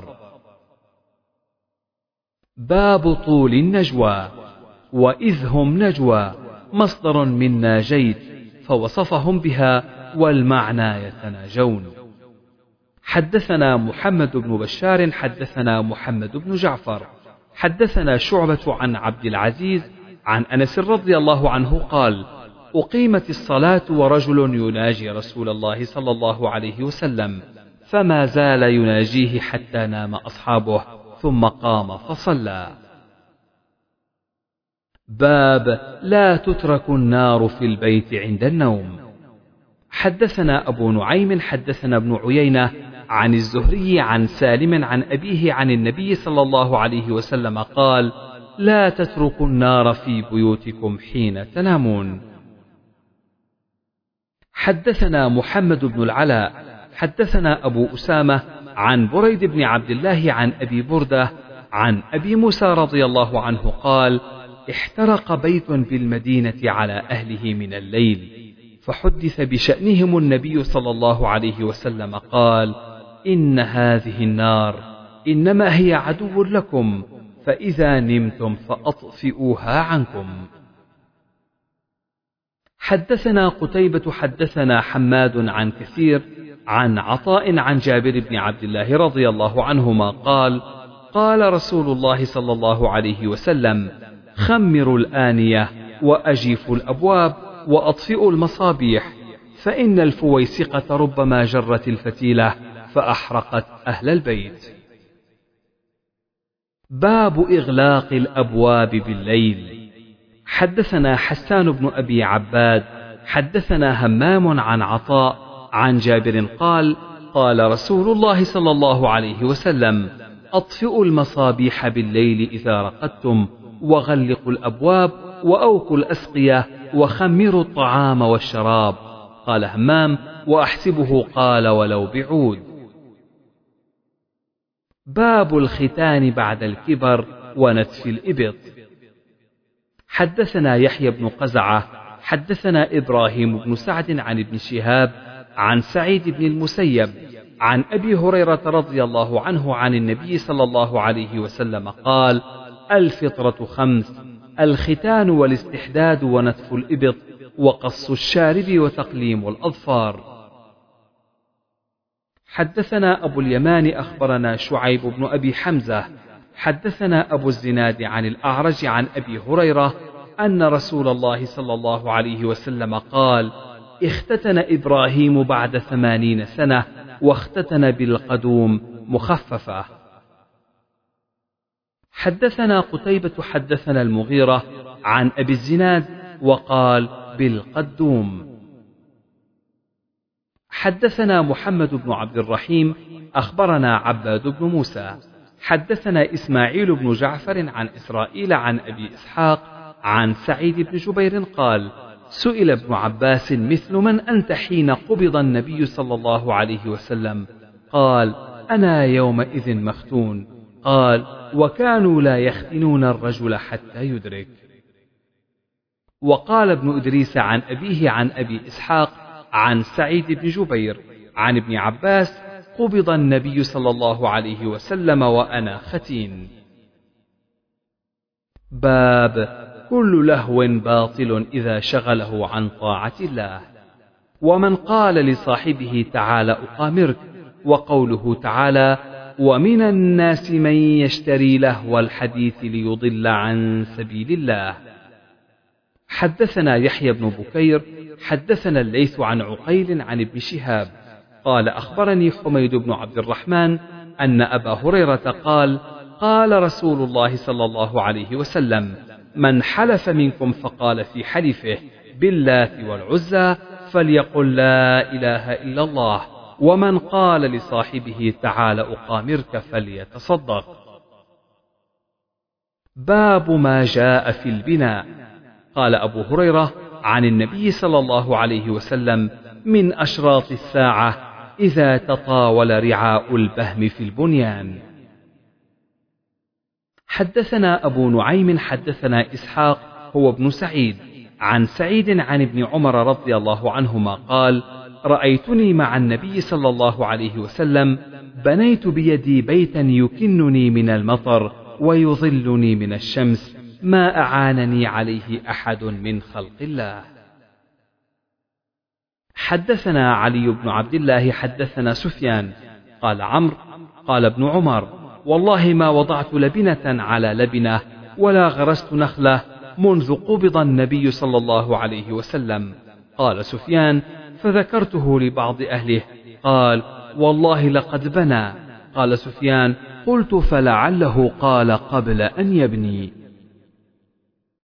باب طول النجوى. وإذ هم نجوى مصدر من ناجيت فوصفهم بها والمعنى يتناجون. حدثنا محمد بن بشار حدثنا محمد بن جعفر حدثنا شعبة عن عبد العزيز عن أنس رضي الله عنه قال أقيمت الصلاة ورجل يناجي رسول الله صلى الله عليه وسلم فما زال يناجيه حتى نام أصحابه ثم قام فصلى. باب لا تترك النار في البيت عند النوم. حدثنا أبو نعيم حدثنا ابن عيينة عن الزهري عن سالم عن أبيه عن النبي صلى الله عليه وسلم قال لا تتركوا النار في بيوتكم حين تنامون. حدثنا محمد بن العلاء حدثنا أبو أسامة عن بريد بن عبد الله عن أبي بردة عن أبي موسى رضي الله عنه قال احترق بيت بالمدينة على أهله من الليل فحدث بشأنهم النبي صلى الله عليه وسلم قال إن هذه النار إنما هي عدو لكم فإذا نمتم فأطفئوها عنكم. حدثنا قتيبة حدثنا حماد عن كثير عن عطاء عن جابر بن عبد الله رضي الله عنهما قال قال رسول الله صلى الله عليه وسلم خمروا الآنية وأجيفوا الأبواب وأطفئوا المصابيح، فإن الفويسقة ربما جرت الفتيلة فأحرقت أهل البيت. باب إغلاق الأبواب بالليل. حدثنا حسان بن أبي عباد حدثنا همام عن عطاء عن جابر قال: قال رسول الله صلى الله عليه وسلم: أطفئوا المصابيح بالليل إذا رقدتم، وغلقوا الأبواب، وأوقوا الأسقية، وخمروا الطعام والشراب. قال همام: وأحسبه قال: ولو بعود. باب الختان بعد الكبر ونتف الإبط. حدثنا يحيى بن قزعة حدثنا إبراهيم بن سعد عن ابن شهاب عن سعيد بن المسيب عن أبي هريرة رضي الله عنه عن النبي صلى الله عليه وسلم قال: الفطرة 5: الختان والاستحداد ونتف الإبط وقص الشارب وتقليم الأظفار. حدثنا أبو اليمان أخبرنا شعيب بن أبي حمزة حدثنا أبو الزناد عن الأعرج عن أبي هريرة أن رسول الله صلى الله عليه وسلم قال: اختتن إبراهيم بعد 80 سنة، واختتن بالقدوم مخففة. حدثنا قتيبة حدثنا المغيرة عن أبي الزناد وقال: بالقدوم. حدثنا محمد بن عبد الرحيم أخبرنا عباد بن موسى حدثنا إسماعيل بن جعفر عن إسرائيل عن أبي إسحاق عن سعيد بن جبير قال: سئل ابن عباس: مثل من أنت حين قبض النبي صلى الله عليه وسلم؟ قال: أنا يومئذ مختون. قال: وكانوا لا يختنون الرجل حتى يدرك. وقال ابن إدريس عن أبيه عن أبي إسحاق عن سعيد بن جبير عن ابن عباس: قبض النبي صلى الله عليه وسلم وأنا ختين. باب كل لهو باطل إذا شغله عن طاعة الله. ومن قال لصاحبه: تعال أقامرك، وقوله تعالى: ومن الناس من يشتري لهو الحديث ليضل عن سبيل الله. حدثنا يحيى بن بكير حدثنا الليث عن عقيل عن ابن شهاب قال: أخبرني حميد بن عبد الرحمن أن أبا هريرة قال: قال رسول الله صلى الله عليه وسلم: من حلف منكم فقال في حلفه باللات والعزى فليقل لا إله إلا الله، ومن قال لصاحبه تعال أقامرك فليتصدق. باب ما جاء في البناء. قال أبو هريرة عن النبي صلى الله عليه وسلم: من أشراط الساعة إذا تطاول رعاء البهم في البنيان. حدثنا أبو نعيم حدثنا إسحاق هو ابن سعيد عن سعيد عن ابن عمر رضي الله عنهما قال: رأيتني مع النبي صلى الله عليه وسلم بنيت بيدي بيتا يكنني من المطر ويظلني من الشمس، ما أعانني عليه أحد من خلق الله. حدثنا علي بن عبد الله حدثنا سفيان قال عمرو قال ابن عمر: والله ما وضعت لبنة على لبنة ولا غرست نخلة منذ قبض النبي صلى الله عليه وسلم. قال سفيان: فذكرته لبعض أهله، قال: والله لقد بنى. قال سفيان: قلت: فلعله قال قبل أن يبني.